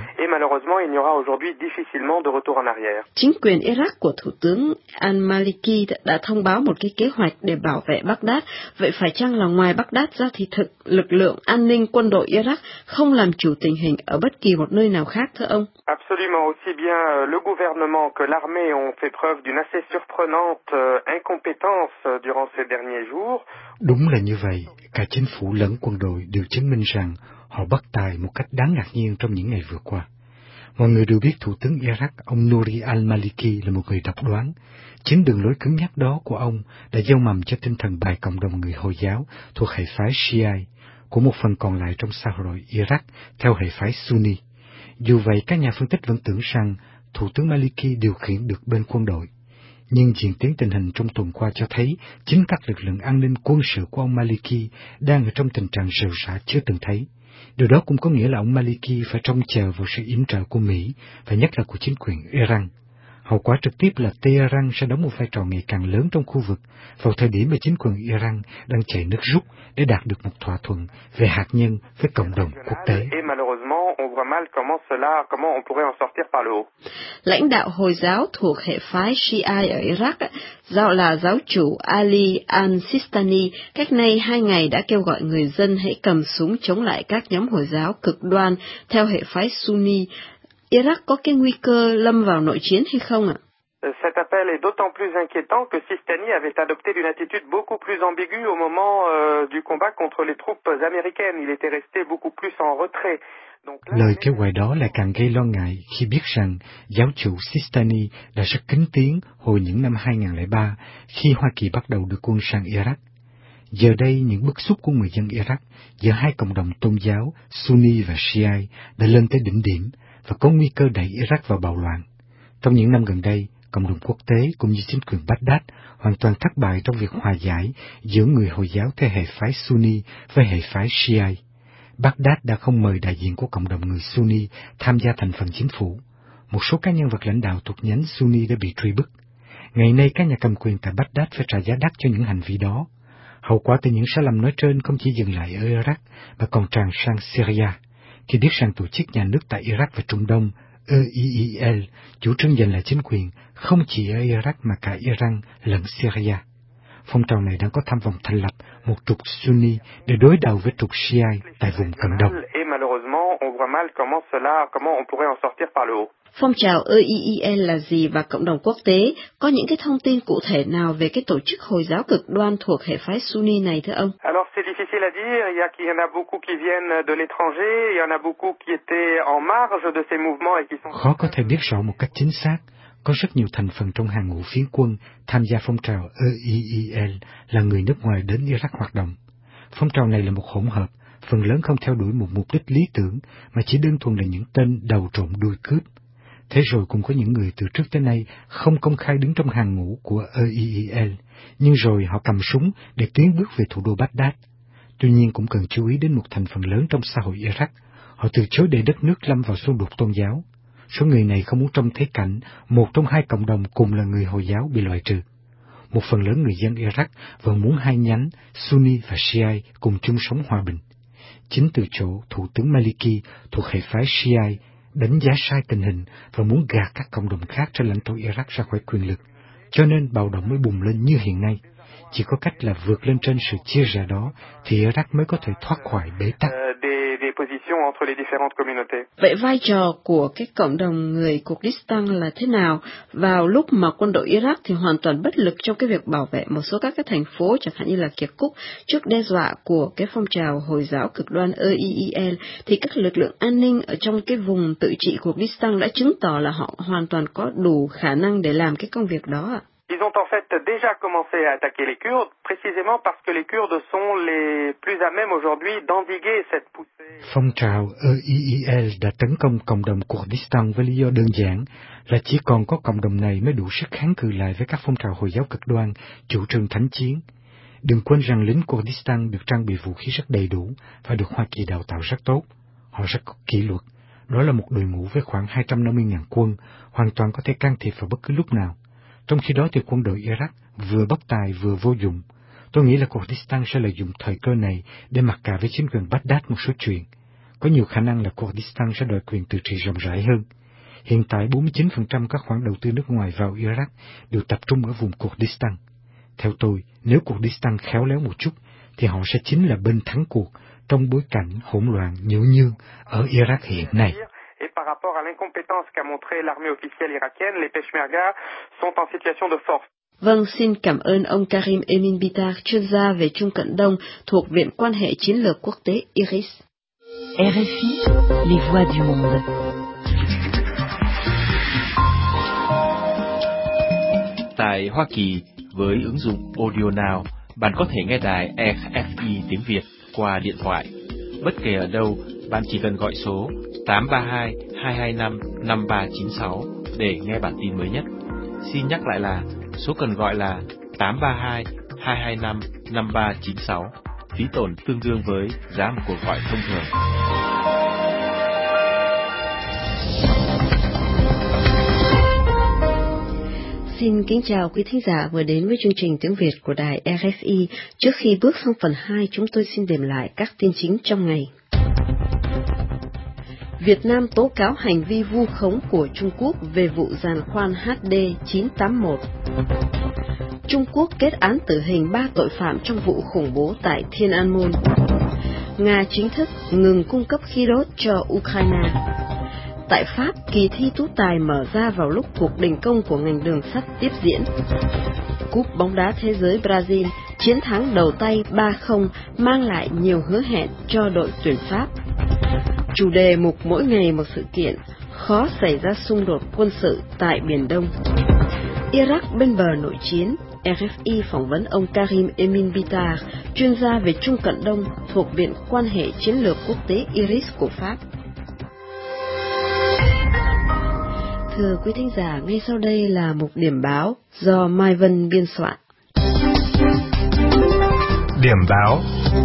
Chính quyền Iraq của Thủ tướng al-Maliki đã thông báo một cái kế hoạch để bảo vệ Baghdad. Vậy phải chăng là ngoài Baghdad ra thì thực lực lượng an ninh quân đội Iraq không làm chủ tình hình ở bất kỳ một nơi nào khác, thưa ông? Absolument, aussi bien le gouvernement que l'armée ont fait preuve d'une assez surprenante incompétence durant ces derniers jours. Đúng là như vậy, cả chính phủ lẫn quân đội đều chứng minh rằng họ bất tài một cách đáng ngạc nhiên trong những ngày vừa qua. Mọi người đều biết Thủ tướng Iraq, ông Nouri al-Maliki là một người độc đoán. Chính đường lối cứng nhắc đó của ông đã gieo mầm cho tinh thần bài cộng đồng người Hồi giáo thuộc hệ phái Shiite của một phần còn lại trong xã hội Iraq theo hệ phái Sunni. Dù vậy, các nhà phân tích vẫn tưởng rằng Thủ tướng Maliki điều khiển được bên quân đội. Nhưng diễn tiến tình hình trong tuần qua cho thấy chính các lực lượng an ninh quân sự của ông Maliki đang ở trong tình trạng rệu rã chưa từng thấy. Điều đó cũng có nghĩa là ông Maliki phải trông chờ vào sự yểm trợ của Mỹ và nhất là của chính quyền Iran. Hậu quả trực tiếp là Tehran sẽ đóng một vai trò ngày càng lớn trong khu vực vào thời điểm mà chính quyền Iran đang chạy nước rút để đạt được một thỏa thuận về hạt nhân với cộng đồng quốc tế. Lãnh đạo Hồi giáo thuộc hệ phái Shia ở Iraq, do là giáo chủ Ali al-Sistani, cách nay hai ngày đã kêu gọi người dân hãy cầm súng chống lại các nhóm Hồi giáo cực đoan theo hệ phái Sunni. Iraq có cái nguy cơ lâm vào nội chiến hay không ạ? Cet appel est d'autant plus inquiétant que Sistani avait adopté une attitude beaucoup plus ambiguë au moment euh, du combat contre les troupes américaines. Il était resté beaucoup plus en retrait. Lời kêu gọi đó lại càng gây lo ngại khi biết rằng giáo chủ Sistani đã rất kín tiếng hồi những năm hai nghìn không trăm lẻ ba khi Hoa Kỳ bắt đầu đưa quân sang Iraq. Giờ đây, những bức xúc của người dân Iraq giữa hai cộng đồng tôn giáo Sunni và Shia đã lên tới đỉnh điểm và có nguy cơ đẩy Iraq vào bạo loạn. Trong những năm gần đây, cộng đồng quốc tế cũng như chính quyền Baghdad hoàn toàn thất bại trong việc hòa giải giữa người Hồi giáo theo hệ phái Sunni với hệ phái Shia. Baghdad đã không mời đại diện của cộng đồng người Sunni tham gia thành phần chính phủ. Một số các nhân vật lãnh đạo thuộc nhánh Sunni đã bị truy bức. Ngày nay, các nhà cầm quyền tại Baghdad phải trả giá đắt cho những hành vi đó. Hậu quả từ những sai lầm nói trên không chỉ dừng lại ở Iraq mà còn tràn sang Syria. Khi biết rằng tổ chức nhà nước tại Iraq và Trung Đông, E I I L, chủ trương giành lại chính quyền không chỉ ở Iraq mà cả Iran lẫn Syria. Phong trào này đang có tham vọng thành lập một trục Sunni để đối đầu với trục Shia tại vùng Cận Đông. Phong trào E I I L là gì và cộng đồng quốc tế có những cái thông tin cụ thể nào về cái tổ chức Hồi giáo cực đoan thuộc hệ phái Sunni này thưa ông? Alors c'est difficile à dire, il y a qu'il y en a beaucoup qui viennent de l'étranger, il y en a beaucoup qui étaient en marge de ces mouvements et qui sont Khó có thể biết rõ một cách chính xác. Có rất nhiều thành phần trong hàng ngũ phiến quân tham gia phong trào E I I L là người nước ngoài đến Iraq hoạt động. Phong trào này là một hỗn hợp, phần lớn không theo đuổi một mục đích lý tưởng mà chỉ đơn thuần là những tên đầu trộm đuôi cướp. Thế rồi cũng có những người từ trước tới nay không công khai đứng trong hàng ngũ của E I I L, nhưng rồi họ cầm súng để tiến bước về thủ đô Baghdad. Tuy nhiên cũng cần chú ý đến một thành phần lớn trong xã hội Iraq. Họ từ chối để đất nước lâm vào xung đột tôn giáo. Số người này không muốn trông thấy cảnh một trong hai cộng đồng cùng là người Hồi giáo bị loại trừ. Một phần lớn người dân Iraq vẫn muốn hai nhánh Sunni và Shia cùng chung sống hòa bình. Chính từ chỗ Thủ tướng Maliki thuộc hệ phái Shia đánh giá sai tình hình và muốn gạt các cộng đồng khác trên lãnh thổ Iraq ra khỏi quyền lực, cho nên bạo động mới bùng lên như hiện nay. Chỉ có cách là vượt lên trên sự chia rẽ đó thì Iraq mới có thể thoát khỏi bế tắc. Vậy vai trò của cái cộng đồng người Kurdistan là thế nào vào lúc mà quân đội Iraq thì hoàn toàn bất lực trong cái việc bảo vệ một số các cái thành phố chẳng hạn như là Kirkuk trước đe dọa của cái phong trào Hồi giáo cực đoan E I I L, thì các lực lượng an ninh ở trong cái vùng tự trị Kurdistan đã chứng tỏ là họ hoàn toàn có đủ khả năng để làm cái công việc đó ạ? Ils ont en fait déjà commencé à attaquer les Kurdes, précisément parce que les Kurdes sont les plus à même aujourd'hui d'endiguer cette poussée. Phong trào E I I L đã tấn công cộng đồng Kurdistan với lý do đơn giản là chỉ còn có cộng đồng này mới đủ sức kháng cự lại với các phong trào Hồi giáo cực đoan chủ trương thánh chiến. Đừng quên rằng lính Kurdistan được trang bị vũ khí rất đầy đủ và được Hoa Kỳ đào tạo rất tốt. Họ rất có kỷ luật. Đó là một đội ngũ với khoảng hai trăm năm mươi nghìn quân, hoàn toàn có thể can thiệp vào bất cứ lúc nào. Trong khi đó thì quân đội Iraq vừa bất tài vừa vô dụng. Tôi nghĩ là Kurdistan sẽ lợi dụng thời cơ này để mặc cả với chính quyền Baghdad một số chuyện. Có nhiều khả năng là Kurdistan sẽ đòi quyền tự trị rộng rãi hơn. Hiện tại bốn mươi chín phần trăm các khoản đầu tư nước ngoài vào Iraq đều tập trung ở vùng Kurdistan. Theo tôi, nếu Kurdistan khéo léo một chút, thì họ sẽ chính là bên thắng cuộc trong bối cảnh hỗn loạn nhữu nhương ở Iraq hiện nay. Et par rapport à l'incompétence qu'a montré l'armée officielle irakienne, les Peshmerga sont en situation de force. Vâng, xin cảm ơn ông Karim Emin Bitar, chuyên gia về Trung Cận Đông thuộc Viện Quan hệ Chiến lược Quốc tế I R I S. R F I, les voix du monde. Tại Hoa Kỳ, với ứng dụng Audio Now, bạn có thể nghe đài R F I tiếng Việt qua điện thoại. Bất kể ở đâu, bạn chỉ cần gọi số tám ba hai hai hai năm năm ba chín sáu để nghe bản tin mới nhất. Xin nhắc lại là số cần gọi là tám ba hai hai hai năm năm ba chín sáu, phí tổn tương đương với giá một cuộc gọi thông thường. Xin kính chào quý thính giả vừa đến với chương trình tiếng Việt của đài rờ ép i. Trước khi bước sang phần hai, chúng tôi xin điểm lại các tin chính trong ngày. Việt Nam tố cáo hành vi vu khống của Trung Quốc về vụ giàn khoan hát đê chín tám mốt. Trung Quốc kết án tử hình ba tội phạm trong vụ khủng bố tại Thiên An Môn. Nga chính thức ngừng cung cấp khí đốt cho Ukraine. Tại Pháp, kỳ thi tú tài mở ra vào lúc cuộc đình công của ngành đường sắt tiếp diễn. Cúp bóng đá thế giới Brazil, chiến thắng đầu tay ba không mang lại nhiều hứa hẹn cho đội tuyển Pháp. Chủ đề mục mỗi ngày một sự kiện, khó xảy ra xung đột quân sự tại Biển Đông. Iraq bên bờ nội chiến, rờ ép i phỏng vấn ông Karim Emin Bitar, chuyên gia về Trung Cận Đông thuộc Viện Quan hệ Chiến lược Quốc tế Iris của Pháp. Thưa quý thính giả, ngay sau đây là mục điểm báo do Mai Vân biên soạn. Điểm báo.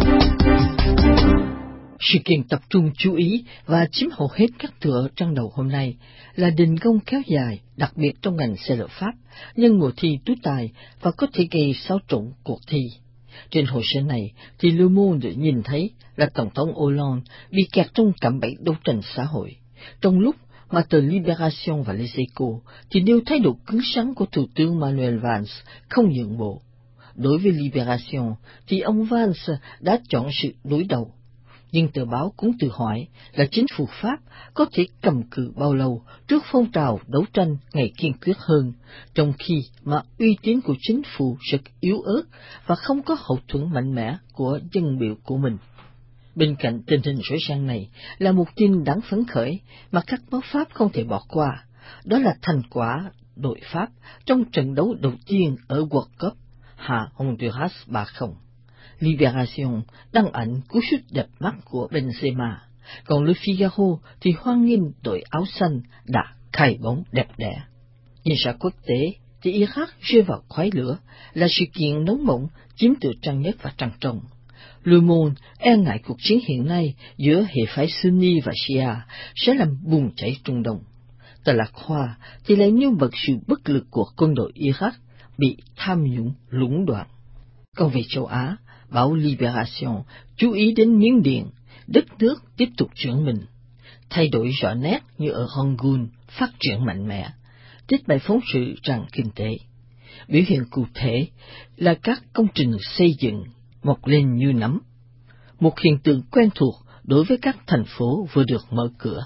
Sự kiện tập trung chú ý và chiếm hầu hết các tựa trang đầu hôm nay là đình công kéo dài, đặc biệt trong ngành xe lửa Pháp, nhân mùa thi tú tài và có thể gây xáo trộn cuộc thi. Trên hồ sơ này thì Le Monde nhìn thấy là Tổng thống Hollande bị kẹt trong cạm bẫy đấu tranh xã hội, trong lúc mà tờ Libération và Les Echos thì nêu thái độ cứng rắn của Thủ tướng Manuel Valls không nhượng bộ. Đối với Libération thì ông Valls đã chọn sự đối đầu. Nhưng tờ báo cũng tự hỏi là chính phủ Pháp có thể cầm cự bao lâu trước phong trào đấu tranh ngày kiên quyết hơn, trong khi mà uy tín của chính phủ rất yếu ớt và không có hậu thuẫn mạnh mẽ của dân biểu của mình. Bên cạnh tình hình rối ren này là một tin đáng phấn khởi mà các báo Pháp không thể bỏ qua, đó là thành quả đội Pháp trong trận đấu đầu tiên ở World Cup hạ Honduras ba không. Libération đăng ảnh cú sút đẹp mắt của Benzema, còn Le Figaro thì hoan nghênh đội áo xanh đã khai bóng đẹp đẽ. Nhìn ra quốc tế thì Iraq rơi vào khói lửa là sự kiện nóng bỏng chiếm từ trang nhất và trang trọng. Le Monde e ngại cuộc chiến hiện nay giữa hệ phái Sunni và Shia sẽ làm bùng cháy Trung Đông. Tờ Lạc Hoa thì lại nêu bật sự bất lực của quân đội Iraq bị tham nhũng lũng đoạn. Còn về châu Á, báo Libération chú ý đến Miến Điện, đất nước tiếp tục chuyển mình, thay đổi rõ nét như ở Rangoon, phát triển mạnh mẽ, trích bài phóng sự rằng kinh tế. Biểu hiện cụ thể là các công trình xây dựng mọc lên như nấm, một hiện tượng quen thuộc đối với các thành phố vừa được mở cửa.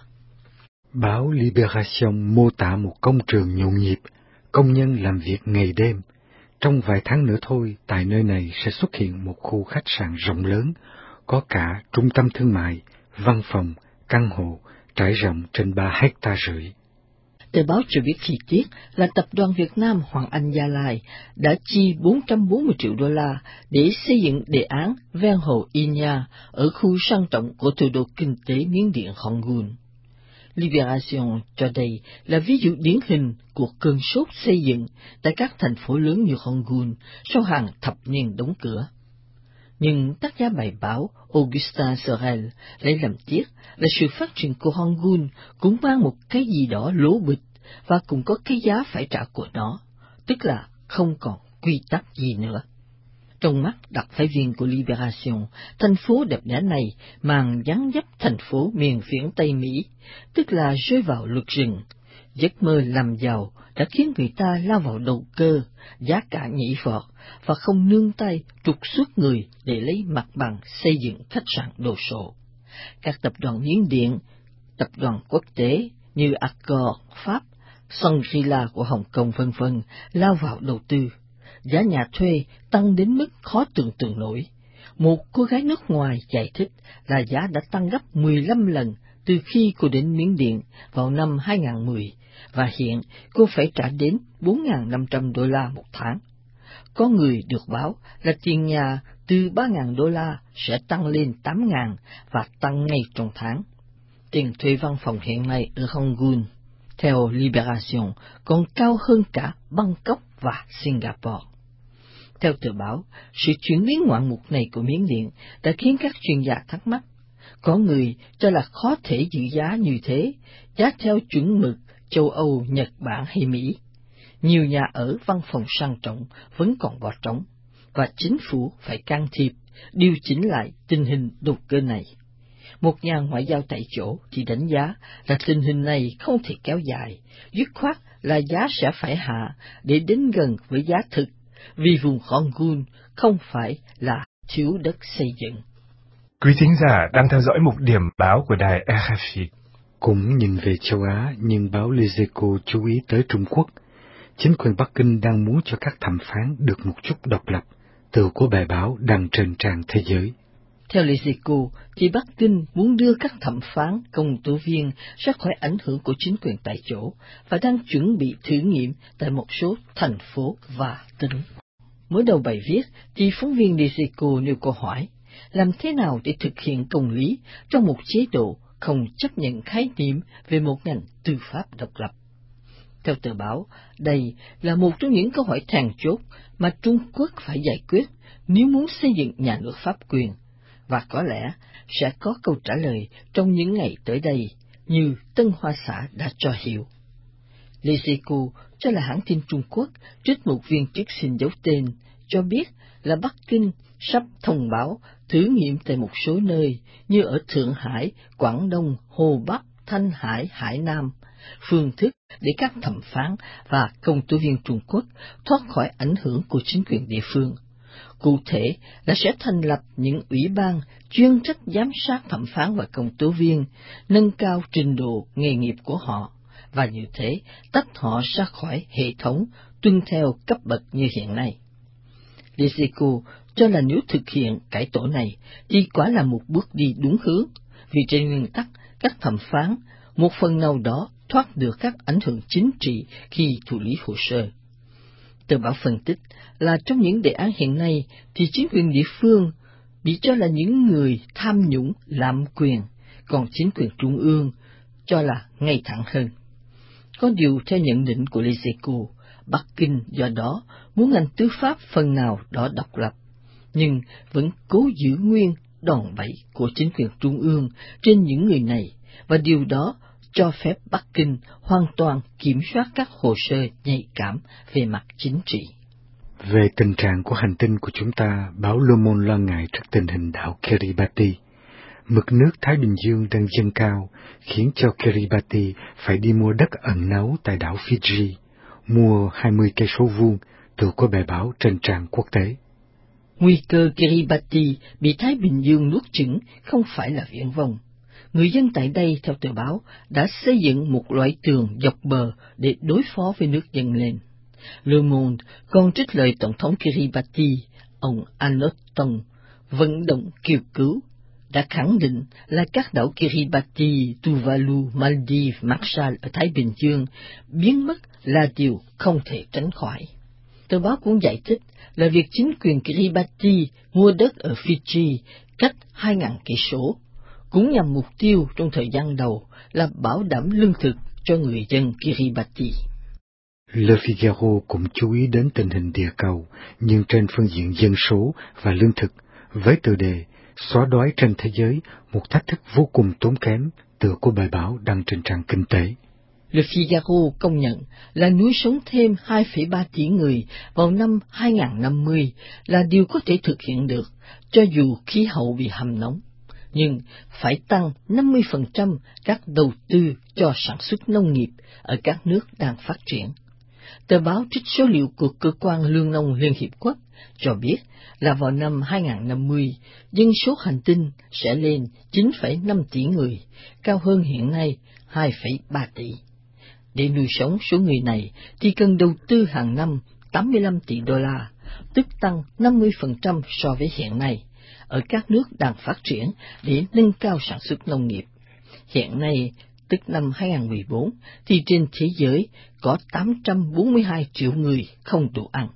Báo Libération mô tả một công trường nhộn nhịp, công nhân làm việc ngày đêm. Trong vài tháng nữa thôi, tại nơi này sẽ xuất hiện một khu khách sạn rộng lớn, có cả trung tâm thương mại, văn phòng, căn hộ, trải rộng trên ba hecta rưỡi. Tờ báo cho biết chi tiết là tập đoàn Việt Nam Hoàng Anh Gia Lai đã chi bốn trăm bốn mươi triệu đô la để xây dựng đề án ven hồ Inya ở khu sang trọng của thủ đô kinh tế Miến Điện Rangoon. Libération cho đây là ví dụ điển hình của cơn sốt xây dựng tại các thành phố lớn như Rangoon sau hàng thập niên đóng cửa. Nhưng tác giả bài báo Augustin Sorel lại làm tiếc là sự phát triển của Rangoon cũng mang một cái gì đó lố bịch và cũng có cái giá phải trả của nó, tức là không còn quy tắc gì nữa. Trong mắt đặc phái viên của Libération, thành phố đẹp đẽ này mang dáng dấp thành phố miền viễn Tây Mỹ, tức là rơi vào luật rừng. Giấc mơ làm giàu đã khiến người ta lao vào đầu cơ, giá cả nhảy vọt và không nương tay trục xuất người để lấy mặt bằng xây dựng khách sạn đồ sộ. Các tập đoàn Miến Điện, tập đoàn quốc tế như Accor Pháp, Shangri-La của Hồng Kông vân vân lao vào đầu tư. Giá nhà thuê tăng đến mức khó tưởng tượng nổi. Một cô gái nước ngoài giải thích là giá đã tăng gấp mười lăm lần từ khi cô đến Miến Điện vào năm hai nghìn không trăm mười, và hiện cô phải trả đến bốn nghìn năm trăm đô la một tháng. Có người được báo là tiền nhà từ ba nghìn đô la sẽ tăng lên tám nghìn và tăng ngay trong tháng. Tiền thuê văn phòng hiện nay ở Rangoon, theo Libération, còn cao hơn cả Bangkok và Singapore. Theo tờ báo, sự chuyển biến ngoạn mục này của Miến Điện đã khiến các chuyên gia thắc mắc. Có người cho là khó thể giữ giá như thế, giá theo chuẩn mực châu Âu, Nhật Bản hay Mỹ. nhiều nhà ở văn phòng sang trọng vẫn còn bỏ trống, và chính phủ phải can thiệp, điều chỉnh lại tình hình đầu cơ này. Một nhà ngoại giao tại chỗ thì đánh giá là tình hình này không thể kéo dài, dứt khoát là giá sẽ phải hạ để đến gần với giá thực, vì vùng Rangoon không phải là thiếu đất xây dựng. Quý thính giả đang theo dõi mục điểm báo của đài rờ ép i. Cũng nhìn về châu Á, nhưng báo Les Echos chú ý tới Trung Quốc. Chính quyền Bắc Kinh đang muốn cho các thẩm phán được một chút độc lập, tựa của bài báo đăng trên trang Thế giới. Theo Les Echos, thì Bắc Kinh muốn đưa các thẩm phán, công tố viên ra khỏi ảnh hưởng của chính quyền tại chỗ và đang chuẩn bị thử nghiệm tại một số thành phố và tỉnh. Mới đầu bài viết, thì phóng viên Les Echos nêu câu hỏi, làm thế nào để thực hiện công lý trong một chế độ không chấp nhận khái niệm về một ngành tư pháp độc lập? Theo tờ báo, đây là một trong những câu hỏi then chốt mà Trung Quốc phải giải quyết nếu muốn xây dựng nhà nước pháp quyền, và có lẽ sẽ có câu trả lời trong những ngày tới đây, như Tân Hoa Xã đã cho hiểu. Les Echos cho là hãng tin Trung Quốc trích một viên chức xin giấu tên cho biết là Bắc Kinh sắp thông báo thử nghiệm tại một số nơi như ở Thượng Hải, Quảng Đông, Hồ Bắc, Thanh Hải, Hải Nam, phương thức để các thẩm phán và công tố viên Trung Quốc thoát khỏi ảnh hưởng của chính quyền địa phương. Cụ thể là sẽ thành lập những ủy ban chuyên trách giám sát thẩm phán và công tố viên, nâng cao trình độ nghề nghiệp của họ, và như thế tách họ ra khỏi hệ thống tuân theo cấp bậc như hiện nay. Les Echos cho là nếu thực hiện cải tổ này thì quả là một bước đi đúng hướng, vì trên nguyên tắc các thẩm phán một phần nào đó thoát được các ảnh hưởng chính trị khi thụ lý hồ sơ. Tờ báo phân tích là trong những đề án hiện nay thì chính quyền địa phương bị cho là những người tham nhũng lạm quyền, còn chính quyền trung ương cho là ngay thẳng hơn. Có điều theo nhận định của Les Echos, Bắc Kinh do đó muốn ngành tư pháp phần nào đó độc lập, nhưng vẫn cố giữ nguyên đòn bẩy của chính quyền trung ương trên những người này, và điều đó cho phép Bắc Kinh hoàn toàn kiểm soát các hồ sơ nhạy cảm về mặt chính trị. Về tình trạng của hành tinh của chúng ta, báo Le Monde lo ngại trước tình hình đảo Kiribati. Mực nước Thái Bình Dương đang dâng cao, khiến cho Kiribati phải đi mua đất ẩn náu tại đảo Fiji, mua hai mươi cây số vuông, tựa của bài báo trên trang quốc tế. Nguy cơ Kiribati bị Thái Bình Dương nuốt chửng không phải là viển vông. Người dân tại đây, theo tờ báo, đã xây dựng một loại tường dọc bờ để đối phó với nước dâng lên. Le Monde còn trích lời Tổng thống Kiribati, ông Anote Tong, vận động kêu cứu, đã khẳng định là các đảo Kiribati, Tuvalu, Maldives, Marshall ở Thái Bình Dương biến mất là điều không thể tránh khỏi. Tờ báo cũng giải thích là việc chính quyền Kiribati mua đất ở Fiji cách hai nghìn cây số, cũng nhằm mục tiêu trong thời gian đầu là bảo đảm lương thực cho người dân Kiribati. Le Figaro cũng chú ý đến tình hình địa cầu, nhưng trên phương diện dân số và lương thực, với tựa đề Xóa đói trên thế giới, một thách thức vô cùng tốn kém, tựa của bài báo đăng trên trang kinh tế. Le Figaro công nhận là nuôi sống thêm hai phẩy ba tỷ người vào năm hai nghìn năm mươi là điều có thể thực hiện được, cho dù khí hậu bị hầm nóng, nhưng phải tăng năm mươi phần trăm các đầu tư cho sản xuất nông nghiệp ở các nước đang phát triển. Tờ báo trích số liệu của Cơ quan Lương nông Liên Hiệp Quốc cho biết là vào năm hai nghìn năm mươi, dân số hành tinh sẽ lên chín phẩy năm tỷ người, cao hơn hiện nay hai phẩy ba tỷ. Để nuôi sống số người này thì cần đầu tư hàng năm tám mươi lăm tỷ đô la, tức tăng năm mươi phần trăm so với hiện nay, ở các nước đang phát triển để nâng cao sản xuất nông nghiệp. Hiện nay, tức năm hai nghìn mười bốn, thì trên thế giới có tám trăm bốn mươi hai triệu người không đủ ăn.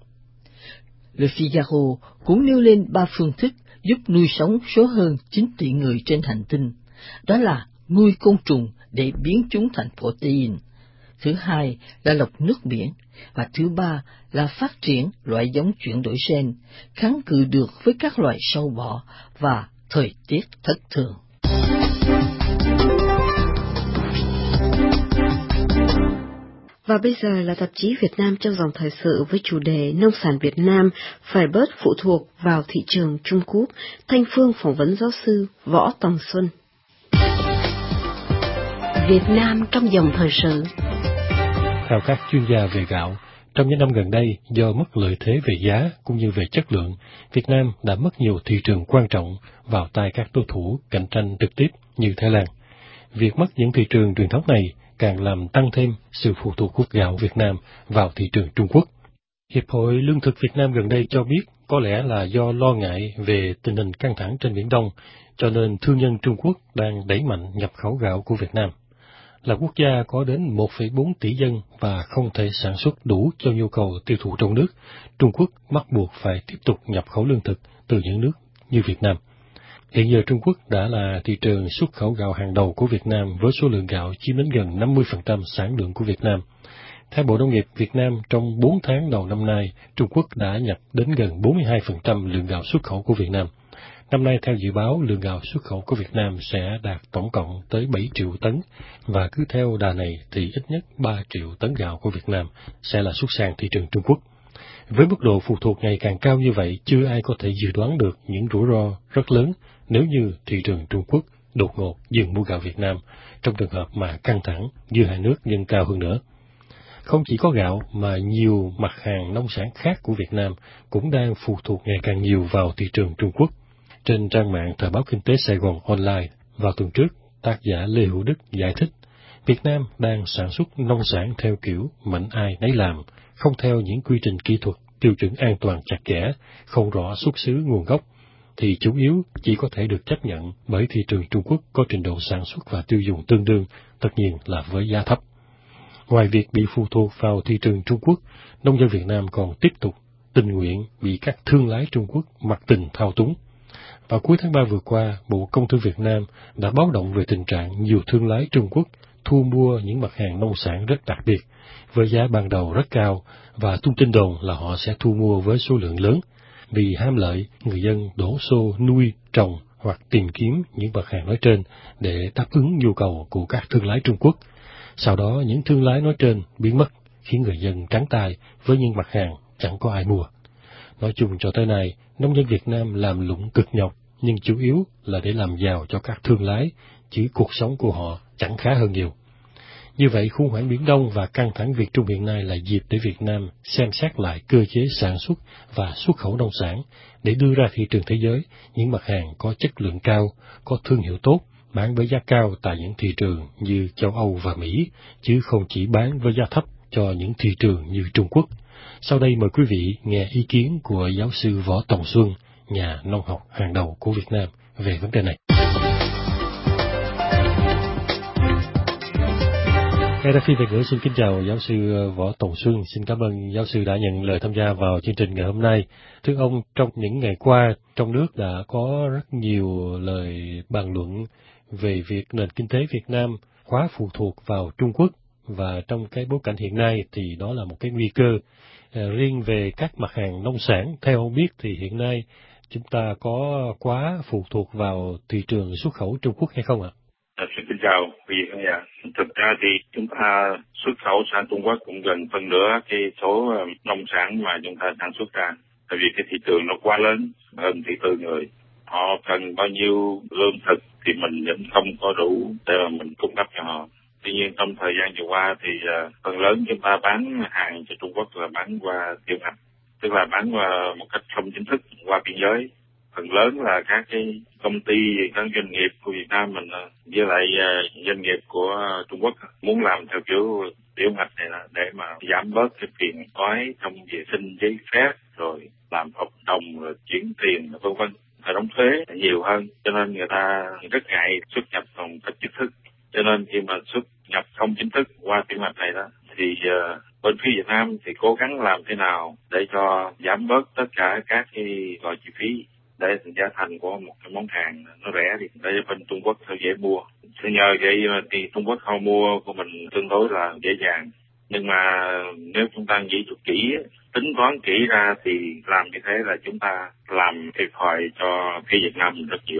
Le Figaro cũng nêu lên ba phương thức giúp nuôi sống số hơn chín tỷ người trên hành tinh, đó là nuôi côn trùng để biến chúng thành protein, thứ hai là lọc nước biển, và thứ ba là phát triển loại giống chuyển đổi gen, kháng cự được với các loại sâu bọ và thời tiết thất thường. Và bây giờ là tạp chí Việt Nam trong dòng thời sự với chủ đề Nông sản Việt Nam phải bớt phụ thuộc vào thị trường Trung Quốc. Thanh Phương phỏng vấn giáo sư Võ Tòng Xuân. Việt Nam trong dòng thời sự. Theo các chuyên gia về gạo, trong những năm gần đây, do mất lợi thế về giá cũng như về chất lượng, Việt Nam đã mất nhiều thị trường quan trọng vào tay các đối thủ cạnh tranh trực tiếp như Thái Lan. Việc mất những thị trường truyền thống này càng làm tăng thêm sự phụ thuộc của gạo Việt Nam vào thị trường Trung Quốc. Hiệp hội Lương thực Việt Nam gần đây cho biết có lẽ là do lo ngại về tình hình căng thẳng trên Biển Đông, cho nên thương nhân Trung Quốc đang đẩy mạnh nhập khẩu gạo của Việt Nam. Là quốc gia có đến một phẩy bốn tỷ dân và không thể sản xuất đủ cho nhu cầu tiêu thụ trong nước, Trung Quốc bắt buộc phải tiếp tục nhập khẩu lương thực từ những nước như Việt Nam. Hiện giờ Trung Quốc đã là thị trường xuất khẩu gạo hàng đầu của Việt Nam với số lượng gạo chiếm đến gần năm mươi phần trăm sản lượng của Việt Nam. Theo Bộ Nông nghiệp Việt Nam, trong bốn tháng đầu năm nay, Trung Quốc đã nhập đến gần bốn mươi hai phần trăm lượng gạo xuất khẩu của Việt Nam. Năm nay, theo dự báo, lượng gạo xuất khẩu của Việt Nam sẽ đạt tổng cộng tới bảy triệu tấn, và cứ theo đà này thì ít nhất ba triệu tấn gạo của Việt Nam sẽ là xuất sang thị trường Trung Quốc. Với mức độ phụ thuộc ngày càng cao như vậy, chưa ai có thể dự đoán được những rủi ro rất lớn nếu như thị trường Trung Quốc đột ngột dừng mua gạo Việt Nam, trong trường hợp mà căng thẳng giữa hai nước dâng cao hơn nữa. Không chỉ có gạo mà nhiều mặt hàng nông sản khác của Việt Nam cũng đang phụ thuộc ngày càng nhiều vào thị trường Trung Quốc. Trên trang mạng Thời báo Kinh tế Sài Gòn Online vào tuần trước, tác giả Lê Hữu Đức giải thích Việt Nam đang sản xuất nông sản theo kiểu mạnh ai nấy làm, không theo những quy trình kỹ thuật, tiêu chuẩn an toàn chặt chẽ, không rõ xuất xứ nguồn gốc, thì chủ yếu chỉ có thể được chấp nhận bởi thị trường Trung Quốc có trình độ sản xuất và tiêu dùng tương đương, tất nhiên là với giá thấp. Ngoài việc bị phụ thuộc vào thị trường Trung Quốc, nông dân Việt Nam còn tiếp tục tình nguyện bị các thương lái Trung Quốc mặc tình thao túng. Vào cuối tháng ba vừa qua, Bộ Công Thương Việt Nam đã báo động về tình trạng nhiều thương lái Trung Quốc thu mua những mặt hàng nông sản rất đặc biệt, với giá ban đầu rất cao, và tung tin đồn là họ sẽ thu mua với số lượng lớn. Vì ham lợi, người dân đổ xô nuôi, trồng hoặc tìm kiếm những mặt hàng nói trên để đáp ứng nhu cầu của các thương lái Trung Quốc. Sau đó, những thương lái nói trên biến mất, khiến người dân trắng tay với những mặt hàng chẳng có ai mua. Nói chung cho tới nay, nông dân Việt Nam làm lụng cực nhọc, nhưng chủ yếu là để làm giàu cho các thương lái, chứ cuộc sống của họ chẳng khá hơn nhiều. Như vậy, khủng hoảng Biển Đông và căng thẳng Việt Trung hiện nay là dịp để Việt Nam xem xét lại cơ chế sản xuất và xuất khẩu nông sản để đưa ra thị trường thế giới những mặt hàng có chất lượng cao, có thương hiệu tốt, bán với giá cao tại những thị trường như châu Âu và Mỹ, chứ không chỉ bán với giá thấp cho những thị trường như Trung Quốc. Sau đây mời quý vị nghe ý kiến của giáo sư Võ Tòng Xuân, nhà nông học hàng đầu của Việt Nam về vấn đề này. rờ ép i Việt ngữ xin kính chào giáo sư Võ Tòng Xuân. Xin cảm ơn giáo sư đã nhận lời tham gia vào chương trình ngày hôm nay. Thưa ông, trong những ngày qua, trong nước đã có rất nhiều lời bàn luận về việc nền kinh tế Việt Nam quá phụ thuộc vào Trung Quốc, và trong cái bối cảnh hiện nay thì đó là một cái nguy cơ. À, riêng về các mặt hàng nông sản, theo ông biết thì hiện nay chúng ta có quá phụ thuộc vào thị trường xuất khẩu Trung Quốc hay không ạ? À, xin kính chào quý vị khán giả. Thực ra thì chúng ta xuất khẩu sang Trung Quốc cũng gần phân nửa cái số nông sản mà chúng ta sản xuất ra. Tại vì cái thị trường nó quá lớn, hơn tỷ tư người. Họ cần bao nhiêu lương thực thì mình vẫn không có đủ để mà mình cung cấp cho họ. Tuy nhiên trong thời gian vừa qua thì uh, phần lớn chúng ta bán hàng cho Trung Quốc là bán qua tiểu ngạch, tức là bán qua một cách không chính thức qua biên giới. Phần lớn là các cái công ty, các doanh nghiệp của Việt Nam mình với lại uh, doanh nghiệp của Trung Quốc muốn làm theo kiểu tiểu ngạch này là để mà giảm bớt cái phiền toái trong vệ sinh giấy phép, rồi làm hợp đồng, rồi chuyển tiền, vân vân, phải đóng thuế nhiều hơn, cho nên người ta rất ngại xuất nhập bằng cách chính thức. Cho nên khi mà xuất nhập không chính thức qua tiểu ngạch này đó thì uh, bên phía Việt Nam thì cố gắng làm thế nào để cho giảm bớt tất cả các cái loại chi phí, để giá thành của một cái món hàng nó rẻ đi, để bên Trung Quốc nó dễ mua. Thì nhờ vậy thì Trung Quốc họ mua của mình tương đối là dễ dàng. Nhưng mà nếu chúng ta nghĩ chút kỹ, tính toán kỹ ra thì làm như thế là chúng ta làm thiệt thòi cho phía Việt Nam rất nhiều.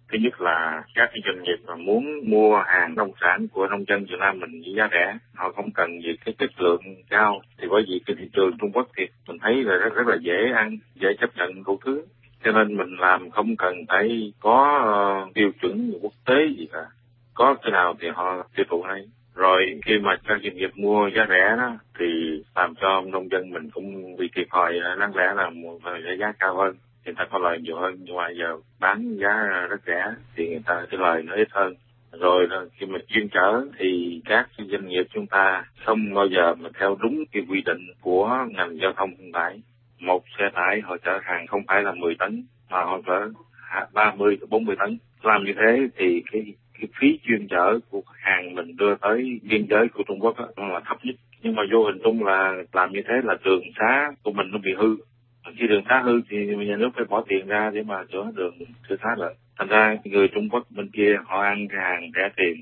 Thứ nhất là các cái doanh nghiệp mà muốn mua hàng nông sản của nông dân Việt Nam mình với giá rẻ, họ không cần gì cái chất lượng cao, thì bởi vì cái thị trường Trung Quốc thì mình thấy là rất rất là dễ ăn, dễ chấp nhận đủ thứ, cho nên mình làm không cần phải có uh, tiêu chuẩn quốc tế gì cả, có cái nào thì họ tiêu thụ hay. Rồi khi mà các doanh nghiệp mua giá rẻ đó thì làm cho nông dân mình cũng bị thiệt thòi, đáng lẽ là mua giá cao hơn, người ta có lời nhiều hơn, nhưng mà giờ bán giá rất rẻ thì người ta cái lời nó ít hơn. Rồi khi mà chuyên chở thì các doanh nghiệp chúng ta không bao giờ mà theo đúng cái quy định của ngành giao thông vận tải. Một xe tải họ chở hàng không phải là mười tấn mà họ chở ba mươi bốn mươi tấn. Làm như thế thì cái cái phí chuyên chở của hàng mình đưa tới biên giới của Trung Quốc đó, là thấp nhất. Nhưng mà vô hình chung là làm như thế là đường xá của mình nó bị hư. Khi đường xá hư thì nhà nước phải bỏ tiền ra để mà sửa đường sửa xá lại. Thành ra người Trung Quốc bên kia họ ăn cái hàng rẻ tiền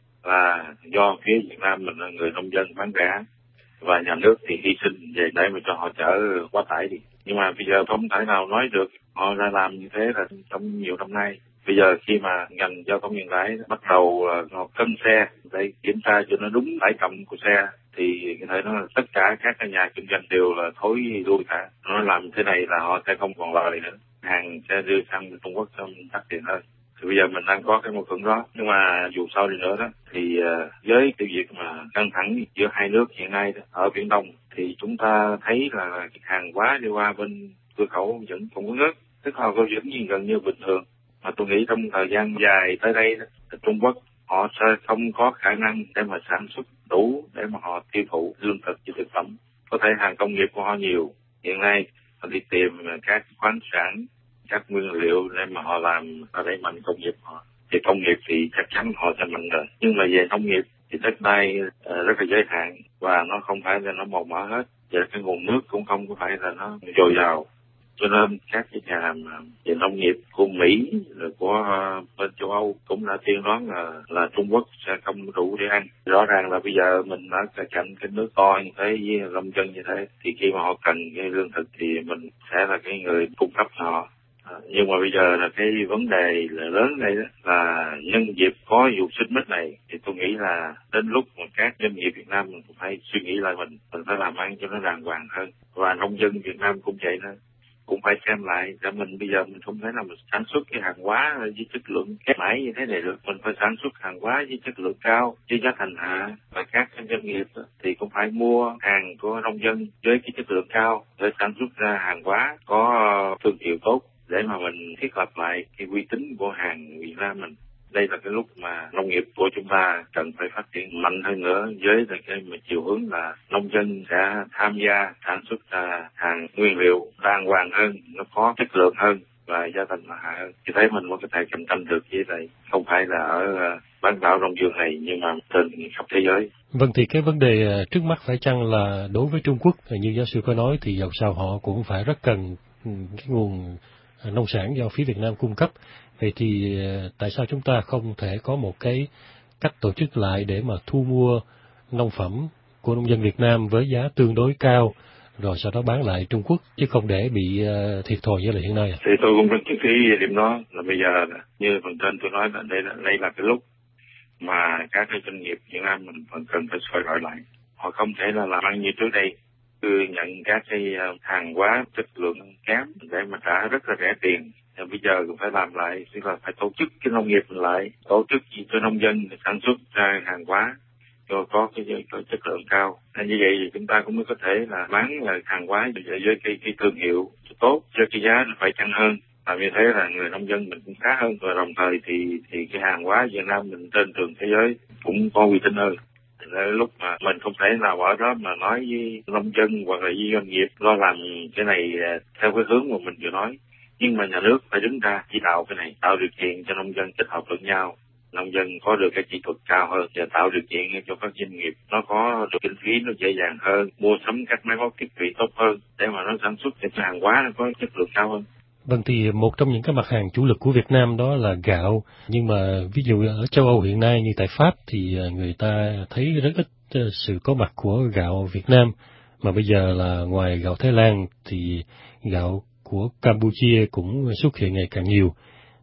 là do phía Việt Nam mình là người nông dân bán rẻ, và nhà nước thì hy sinh về để mà cho họ chở quá tải đi. Nhưng mà bây giờ không thể nào nói được, họ đã làm như thế là trong nhiều năm nay. Bây giờ khi mà ngành giao thông vận tải bắt đầu họ cân xe để kiểm tra cho nó đúng tải trọng của xe, thì có thể nói là tất cả các nhà kinh doanh đều là thối lui cả. Nó làm thế này là họ sẽ không còn lời nữa, hàng sẽ đưa sang Trung Quốc xong đắt tiền hơn. Thì bây giờ mình đang có cái mâu thuẫn đó, nhưng mà dù sao đi nữa đó thì uh, với cái việc mà căng thẳng giữa hai nước hiện nay đó, ở Biển Đông, thì chúng ta thấy là hàng hóa đi qua bên cửa khẩu vẫn không có ngớt, tức là có vẫn như gần như bình thường. Mà tôi nghĩ trong thời gian dài tới đây đó, Trung Quốc họ sẽ không có khả năng để mà sản xuất đủ để mà họ tiêu thụ lương thực và thực phẩm. Có thể hàng công nghiệp của họ nhiều, hiện nay họ đi tìm các khoáng sản, các nguyên liệu để mà họ làm, họ đẩy mạnh công nghiệp họ. Thì công nghiệp thì chắc chắn họ sẽ mạnh rồi, nhưng mà về nông nghiệp thì đất đai uh, rất là giới hạn và nó không phải là nó màu mỡ hết, và cái nguồn nước cũng không có phải là nó dồi dào. Cho nên các cái nhà về nông nghiệp của Mỹ rồi của uh, bên châu Âu cũng đã tiên đoán là là Trung Quốc sẽ không đủ để ăn. Rõ ràng là bây giờ mình ở cạnh cái nước to như thế với nông dân như thế, thì khi mà họ cần cái lương thực thì mình sẽ là cái người cung cấp cho họ. À, nhưng mà bây giờ là cái vấn đề là lớn đây đó là nhân dịp có vụ xích mích này, thì tôi nghĩ là đến lúc mà các doanh nghiệp Việt Nam mình cũng phải suy nghĩ lại mình, mình phải làm ăn cho nó đàng hoàng hơn, và nông dân Việt Nam cũng vậy nữa, cũng phải xem lại để mình bây giờ mình không thể nào mình sản xuất cái hàng hóa với chất lượng kém mãi như thế này được. Mình phải sản xuất hàng hóa với chất lượng cao, với giá thành hạ, và các doanh nghiệp thì cũng phải mua hàng của nông dân với cái chất lượng cao để sản xuất ra hàng hóa có thương hiệu tốt, để mà mình thiết lập lại cái uy tín của hàng Việt Nam mình. Đây là cái lúc mà nông nghiệp của chúng ta cần phải phát triển mạnh hơn nữa, với cái mà chiều hướng là nông dân sẽ tham gia sản xuất ra hàng nguyên liệu đàng hoàng hơn, nó có chất lượng hơn và giá thành hạ hơn. Thì thấy mình mới có thể cạnh tranh được với lại không phải là ở bán đảo Đông Dương này, nhưng mà trên khắp thế giới. Vâng, thì cái vấn đề trước mắt phải chăng là đối với Trung Quốc, như giáo sư có nói, thì dầu sao họ cũng phải rất cần cái nguồn nông sản do phía Việt Nam cung cấp. Vậy thì tại sao chúng ta không thể có một cái cách tổ chức lại để mà thu mua nông phẩm của nông dân Việt Nam với giá tương đối cao, rồi sau đó bán lại Trung Quốc, chứ không để bị thiệt thòi như là hiện nay? Thì tôi cũng rất chú ý về điểm đó, là bây giờ như phần trên tôi nói là đây là đây là cái lúc mà các cái doanh nghiệp Việt Nam mình vẫn cần phải soi gọi lại. Họ không thể là làm ăn như trước đây, cứ nhận các cái hàng hóa chất lượng kém để mà trả rất là rẻ tiền. Bây giờ cũng phải làm lại, tức là phải tổ chức cái nông nghiệp lại, tổ chức gì cho nông dân sản xuất ra hàng hóa cho có cái, cái chất lượng cao. Nên như vậy thì chúng ta cũng mới có thể là bán là hàng hóa với cái, cái thương hiệu tốt, cho cái giá nó phải chăng hơn. Làm như thế là người nông dân mình cũng khá hơn, và đồng thời thì thì cái hàng hóa Việt Nam mình trên trường thế giới cũng có uy tín hơn. Đến lúc mà mình không thể nào ở đó mà nói với nông dân hoặc là với doanh nghiệp lo làm cái này theo cái hướng mà mình vừa nói, nhưng mà nhà nước phải đứng ra chỉ đạo cái này, tạo điều kiện cho nông dân kết hợp lẫn nhau, nông dân có được cái kỹ thuật cao hơn và tạo điều kiện cho các doanh nghiệp nó có được kinh phí nó dễ dàng hơn, mua sắm các máy móc thiết bị tốt hơn để mà nó sản xuất cái hàng hóa nó có chất lượng cao hơn. Vâng, thì một trong những cái mặt hàng chủ lực của Việt Nam đó là gạo, nhưng mà ví dụ ở châu Âu hiện nay như tại Pháp thì người ta thấy rất ít sự có mặt của gạo Việt Nam, mà bây giờ là ngoài gạo Thái Lan thì gạo của Campuchia cũng xuất hiện ngày càng nhiều.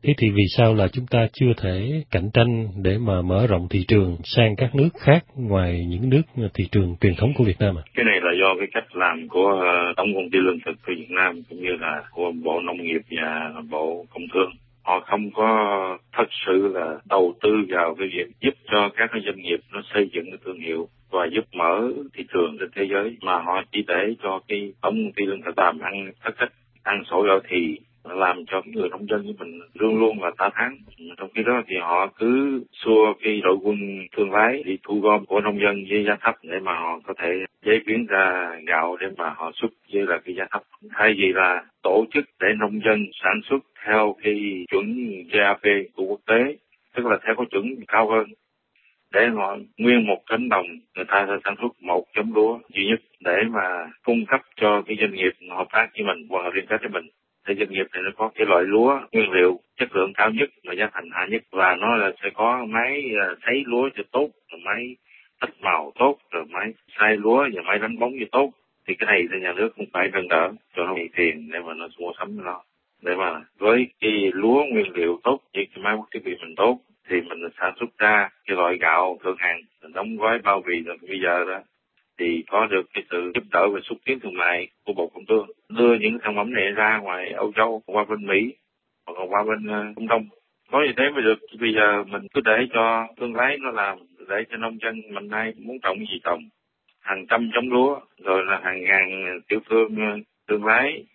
Thế thì vì sao là chúng ta chưa thể cạnh tranh để mà mở rộng thị trường sang các nước khác ngoài những nước thị trường truyền thống của Việt Nam ạ? Cái này là do cái cách làm của Tổng công ty lương thực của Việt Nam cũng như là của Bộ Nông nghiệp và Bộ Công Thương. Họ không có thật sự là đầu tư vào cái việc giúp cho các cái doanh nghiệp nó xây dựng cái thương hiệu và giúp mở thị trường trên thế giới, mà họ chỉ để cho cái Tổng công ty lương thực làm ăn thất cách, ăn sổ gạo thì làm cho người nông dân của mình luôn luôn là tá thán. Trong khi đó thì họ cứ xua cái đội quân thương lái đi thu gom của nông dân với giá thấp để mà họ có thể chế biến ra gạo để mà họ xuất với là cái giá thấp. Thay vì là tổ chức để nông dân sản xuất theo cái chuẩn giê a pê của quốc tế, tức là theo cái chuẩn cao hơn, để họ nguyên một cánh đồng người ta sẽ sản xuất một giống lúa duy nhất để mà cung cấp cho cái doanh nghiệp hợp tác với mình hoặc là liên kết với mình. Thì doanh nghiệp này nó có cái loại lúa nguyên liệu chất lượng cao nhất mà giá thành hạ nhất, và nó là sẽ có máy sấy lúa cho tốt, rồi máy tách màu tốt, rồi máy xay lúa và máy đánh bóng cho tốt. Thì cái này thì nhà nước cũng phải nâng đỡ cho nó bị tiền để mà nó mua sắm nó, để mà với cái lúa nguyên liệu tốt với cái máy móc thiết bị mình tốt thì mình sản xuất ra cái loại gạo thượng hạng, đóng gói bao bì. Rồi bây giờ đó thì có được cái sự giúp đỡ về xúc tiến thương mại của Bộ Công Thương, đưa những sản phẩm này ra ngoài Âu Châu, qua bên Mỹ hoặc là qua bên uh, Trung Đông. Có như thế mới được. Bây giờ mình cứ để cho thương lái nó làm, để cho nông dân mình nay muốn trồng gì trồng, hàng trăm giống lúa, rồi là hàng ngàn tiểu thương uh, thương lái.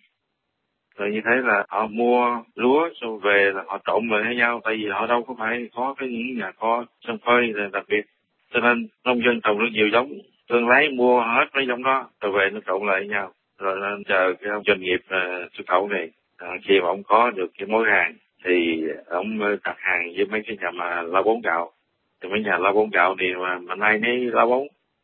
Rồi như thế là họ mua lúa xong về là họ trộn lại với nhau, tại vì họ đâu có phải có cái những nhà kho sân phơi đặc biệt, cho nên nông dân trồng rất nhiều giống, thương lái mua hết mấy giống đó rồi về nó trộn lại với nhau, rồi nó chờ cái doanh nghiệp uh, xuất khẩu này uh, khi mà ông có được cái mối hàng thì ông đặt hàng với mấy cái nhà mà lao bón gạo. Thì mấy nhà lao bón gạo thì mà mà nay nấy lao bón,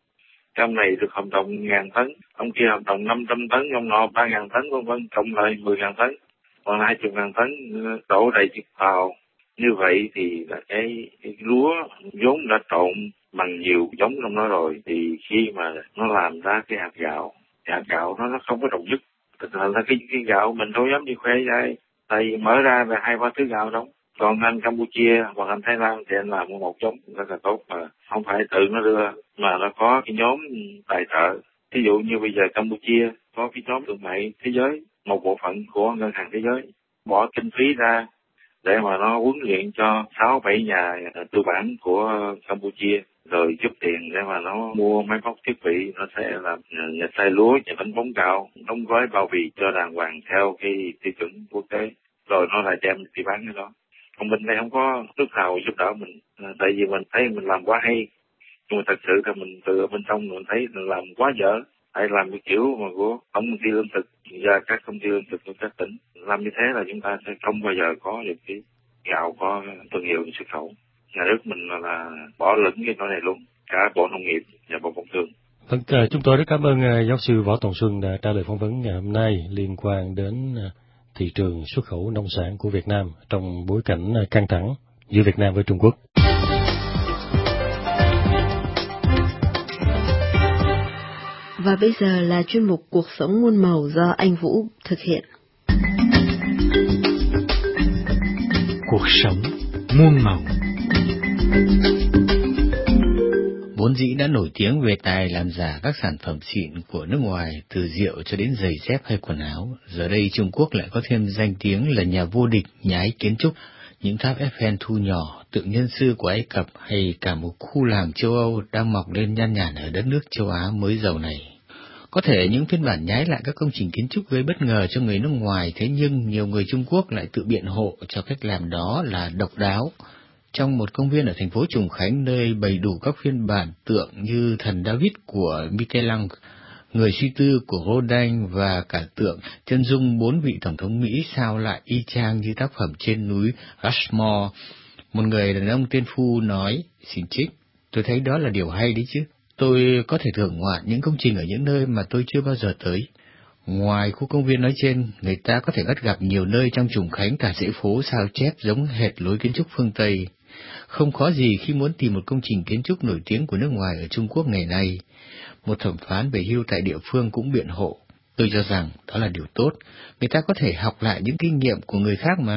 cái ông này được hợp đồng ngàn tấn, ông kia hợp đồng năm trăm tấn, ông nọ ba ngàn tấn, vân vân, cộng lại mười ngàn tấn, còn hai chục ngàn tấn đổ đầy chiếc tàu. Như vậy thì là cái, cái lúa vốn đã trộn bằng nhiều giống trong nó rồi, thì khi mà nó làm ra cái hạt gạo, hạt gạo nó nó không có đồng nhất. Thực ra là cái cái gạo mình đâu dám đi khoe với, tại vì mở ra là hai ba thứ gạo đâu. Còn anh Campuchia hoặc anh Thái Lan thì anh làm một giống rất là tốt, mà không phải tự nó đưa, mà nó có cái nhóm tài trợ. Ví dụ như bây giờ Campuchia có cái nhóm thương mại thế giới, một bộ phận của ngân hàng thế giới bỏ kinh phí ra để mà nó huấn luyện cho sáu bảy nhà tư bản của Campuchia, rồi giúp tiền để mà nó mua máy móc thiết bị, nó sẽ làm nhà xay lúa, nhà đánh bóng gạo, đóng gói bao bì cho đàng hoàng theo cái tiêu chuẩn quốc tế, rồi nó lại đem đi bán cái đó. Còn mình đây không có nước nào giúp đỡ mình, tại vì mình thấy mình làm quá hay, nhưng mà thật sự là mình từ bên trong mình thấy mình làm quá dở. Hãy làm cái kiểu mà của tổng công ty lương thực và các công ty lương thực của các tỉnh. Làm như thế là chúng ta sẽ không bao giờ có được cái gạo có thương hiệu xuất khẩu. Nhà nước mình là, là bỏ lửng cái chỗ này luôn, cả Bộ Nông nghiệp và Bộ Công Thương. Vâng, chúng tôi rất cảm ơn giáo sư Võ Tòng Xuân đã trả lời phỏng vấn ngày hôm nay liên quan đến thị trường xuất khẩu nông sản của Việt Nam trong bối cảnh căng thẳng giữa Việt Nam với Trung Quốc. Và bây giờ là chuyên mục Cuộc sống muôn màu do anh Vũ thực hiện. Cuộc sống muôn màu. Vốn dĩ đã nổi tiếng về tài làm giả các sản phẩm xịn của nước ngoài, từ rượu cho đến giày dép hay quần áo, giờ đây Trung Quốc lại có thêm danh tiếng là nhà vô địch nhái kiến trúc. Những tháp Eiffel thu nhỏ, tượng nhân sư của Ai Cập hay cả một khu làng châu Âu đang mọc lên nhan nhản ở đất nước châu Á mới giàu này. Có thể những phiên bản nhái lại các công trình kiến trúc gây bất ngờ cho người nước ngoài, thế nhưng nhiều người Trung Quốc lại tự biện hộ cho cách làm đó là độc đáo. Trong một công viên ở thành phố Trùng Khánh, nơi bày đủ các phiên bản tượng như thần David của Michel-Ange, người suy tư của Rodin và cả tượng chân dung bốn vị tổng thống Mỹ sao lại y chang như tác phẩm trên núi Rushmore. Một người đàn ông tên Phu nói, xin trích, tôi thấy đó là điều hay đấy chứ. Tôi có thể thưởng ngoạn những công trình ở những nơi mà tôi chưa bao giờ tới. Ngoài khu công viên nói trên, người ta có thể bắt gặp nhiều nơi trong Trùng Khánh cả dãy phố sao chép giống hệt lối kiến trúc phương Tây. Không khó gì khi muốn tìm một công trình kiến trúc nổi tiếng của nước ngoài ở Trung Quốc ngày nay. Một thẩm phán về hưu tại địa phương cũng biện hộ. Tôi cho rằng đó là điều tốt, người ta có thể học lại những kinh nghiệm của người khác mà.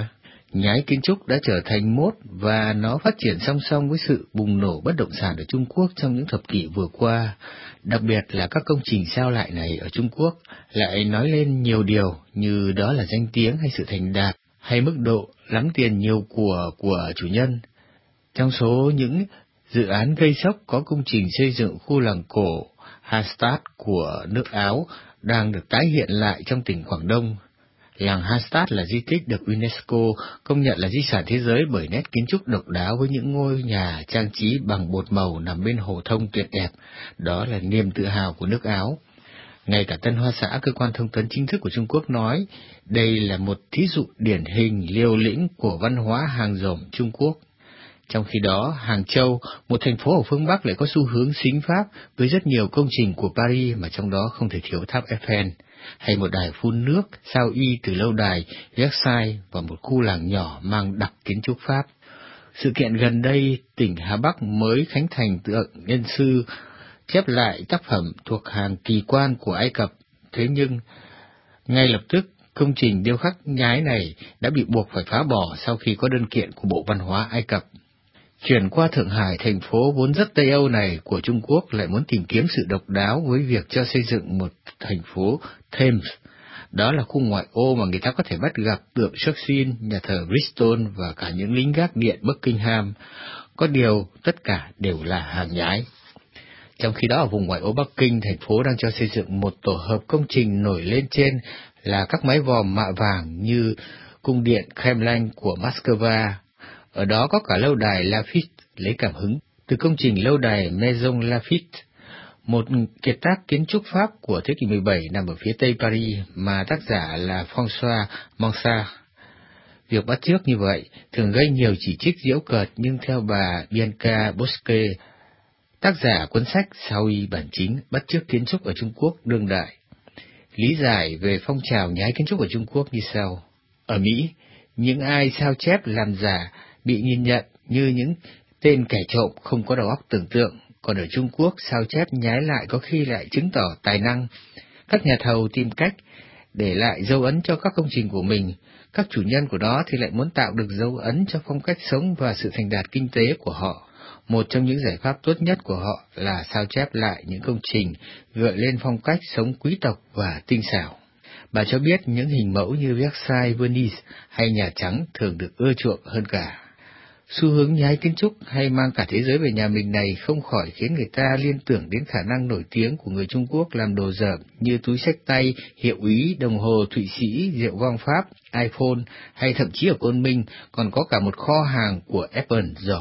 Nhái kiến trúc đã trở thành mốt và nó phát triển song song với sự bùng nổ bất động sản ở Trung Quốc trong những thập kỷ vừa qua. Đặc biệt là các công trình sao lại này ở Trung Quốc lại nói lên nhiều điều như đó là danh tiếng hay sự thành đạt hay mức độ lắm tiền nhiều của của chủ nhân. Trong số những dự án gây sốc có công trình xây dựng khu làng cổ Hallstatt của nước Áo đang được tái hiện lại trong tỉnh Quảng Đông. Làng Hallstatt là di tích được UNESCO công nhận là di sản thế giới bởi nét kiến trúc độc đáo với những ngôi nhà trang trí bằng bột màu nằm bên hồ thông tuyệt đẹp. Đó là niềm tự hào của nước Áo. Ngay cả Tân Hoa Xã, cơ quan thông tấn chính thức của Trung Quốc nói, đây là một thí dụ điển hình liều lĩnh của văn hóa hàng rồng Trung Quốc. Trong khi đó, Hàng Châu, một thành phố ở phương Bắc lại có xu hướng sính Pháp với rất nhiều công trình của Paris mà trong đó không thể thiếu tháp Eiffel, hay một đài phun nước sao y từ lâu đài Versailles và một khu làng nhỏ mang đặc kiến trúc Pháp. Sự kiện gần đây, tỉnh Hà Bắc mới khánh thành tượng nhân sư chép lại tác phẩm thuộc hàng kỳ quan của Ai Cập. Thế nhưng, ngay lập tức, công trình điêu khắc nhái này đã bị buộc phải phá bỏ sau khi có đơn kiện của Bộ Văn hóa Ai Cập. Chuyển qua Thượng Hải, thành phố vốn rất Tây Âu này của Trung Quốc lại muốn tìm kiếm sự độc đáo với việc cho xây dựng một thành phố Thames. Đó là khu ngoại ô mà người ta có thể bắt gặp tượng Churchill, nhà thờ Bristol và cả những lính gác điện Buckingham. Có điều, tất cả đều là hàng nhái. Trong khi đó ở vùng ngoại ô Bắc Kinh, thành phố đang cho xây dựng một tổ hợp công trình nổi lên trên là các mái vòm mạ vàng như cung điện Kremlin của Moscow. Ở đó có cả lâu đài Lafitte lấy cảm hứng từ công trình lâu đài Maison Lafitte, một kiệt tác kiến trúc Pháp của thế kỷ mười bảy nằm ở phía tây Paris mà tác giả là François Mansart. Việc bắt chước như vậy thường gây nhiều chỉ trích giễu cợt, nhưng theo bà Bianca Bosque, tác giả cuốn sách Sao y bản chính bắt chước kiến trúc ở Trung Quốc đương đại, lý giải về phong trào nhái kiến trúc ở Trung Quốc như sau. Ở Mỹ, những ai sao chép làm giả bị nhìn nhận như những tên kẻ trộm không có đầu óc tưởng tượng, còn ở Trung Quốc sao chép nhái lại có khi lại chứng tỏ tài năng. Các nhà thầu tìm cách để lại dấu ấn cho các công trình của mình, các chủ nhân của đó thì lại muốn tạo được dấu ấn cho phong cách sống và sự thành đạt kinh tế của họ. Một trong những giải pháp tốt nhất của họ là sao chép lại những công trình gợi lên phong cách sống quý tộc và tinh xảo. Bà cho biết những hình mẫu như Versailles, Venice hay Nhà Trắng thường được ưa chuộng hơn cả. Xu hướng nhái kiến trúc hay mang cả thế giới về nhà mình này không khỏi khiến người ta liên tưởng đến khả năng nổi tiếng của người Trung Quốc làm đồ dởm như túi xách tay, hiệu úy, đồng hồ Thụy Sĩ, rượu vang Pháp, iPhone, hay thậm chí ở Côn Minh còn có cả một kho hàng của Apple dởm.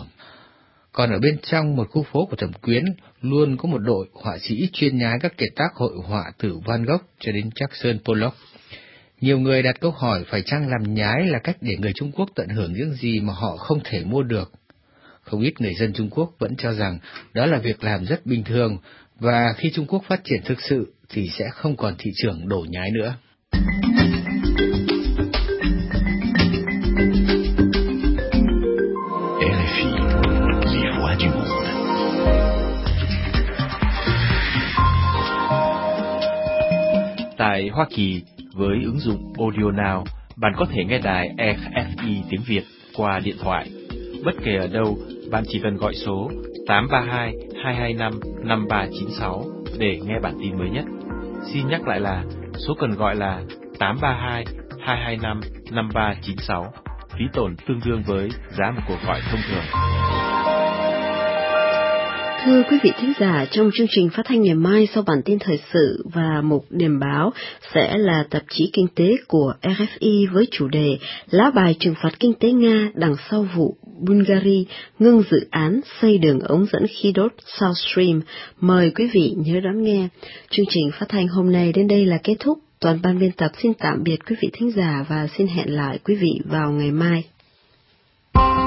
Còn ở bên trong một khu phố của Thẩm Quyến luôn có một đội họa sĩ chuyên nhái các kiệt tác hội họa từ Van Gogh cho đến Jackson Pollock. Nhiều người đặt câu hỏi phải chăng làm nhái là cách để người Trung Quốc tận hưởng những gì mà họ không thể mua được. Không ít người dân Trung Quốc vẫn cho rằng đó là việc làm rất bình thường, và khi Trung Quốc phát triển thực sự thì sẽ không còn thị trường đồ nhái nữa. R F I, les voix du monde. Tại Hoa Kỳ, với ứng dụng Audio Now, bạn có thể nghe đài R F I tiếng Việt qua điện thoại. Bất kể ở đâu, bạn chỉ cần gọi số tám ba hai, hai hai năm, năm ba chín sáu để nghe bản tin mới nhất. Xin nhắc lại là số cần gọi là tám ba hai, hai hai năm, năm ba chín sáu. Phí tổn tương đương với giá một cuộc gọi thông thường. Thưa quý vị thính giả, trong chương trình phát thanh ngày mai sau bản tin thời sự và mục điểm báo sẽ là tạp chí kinh tế của R F I với chủ đề lá bài trừng phạt kinh tế Nga đằng sau vụ Bulgaria ngưng dự án xây đường ống dẫn khí đốt South Stream. Mời quý vị nhớ đón nghe. Chương trình phát thanh hôm nay đến đây là kết thúc. Toàn ban biên tập xin tạm biệt quý vị thính giả và xin hẹn lại quý vị vào ngày mai.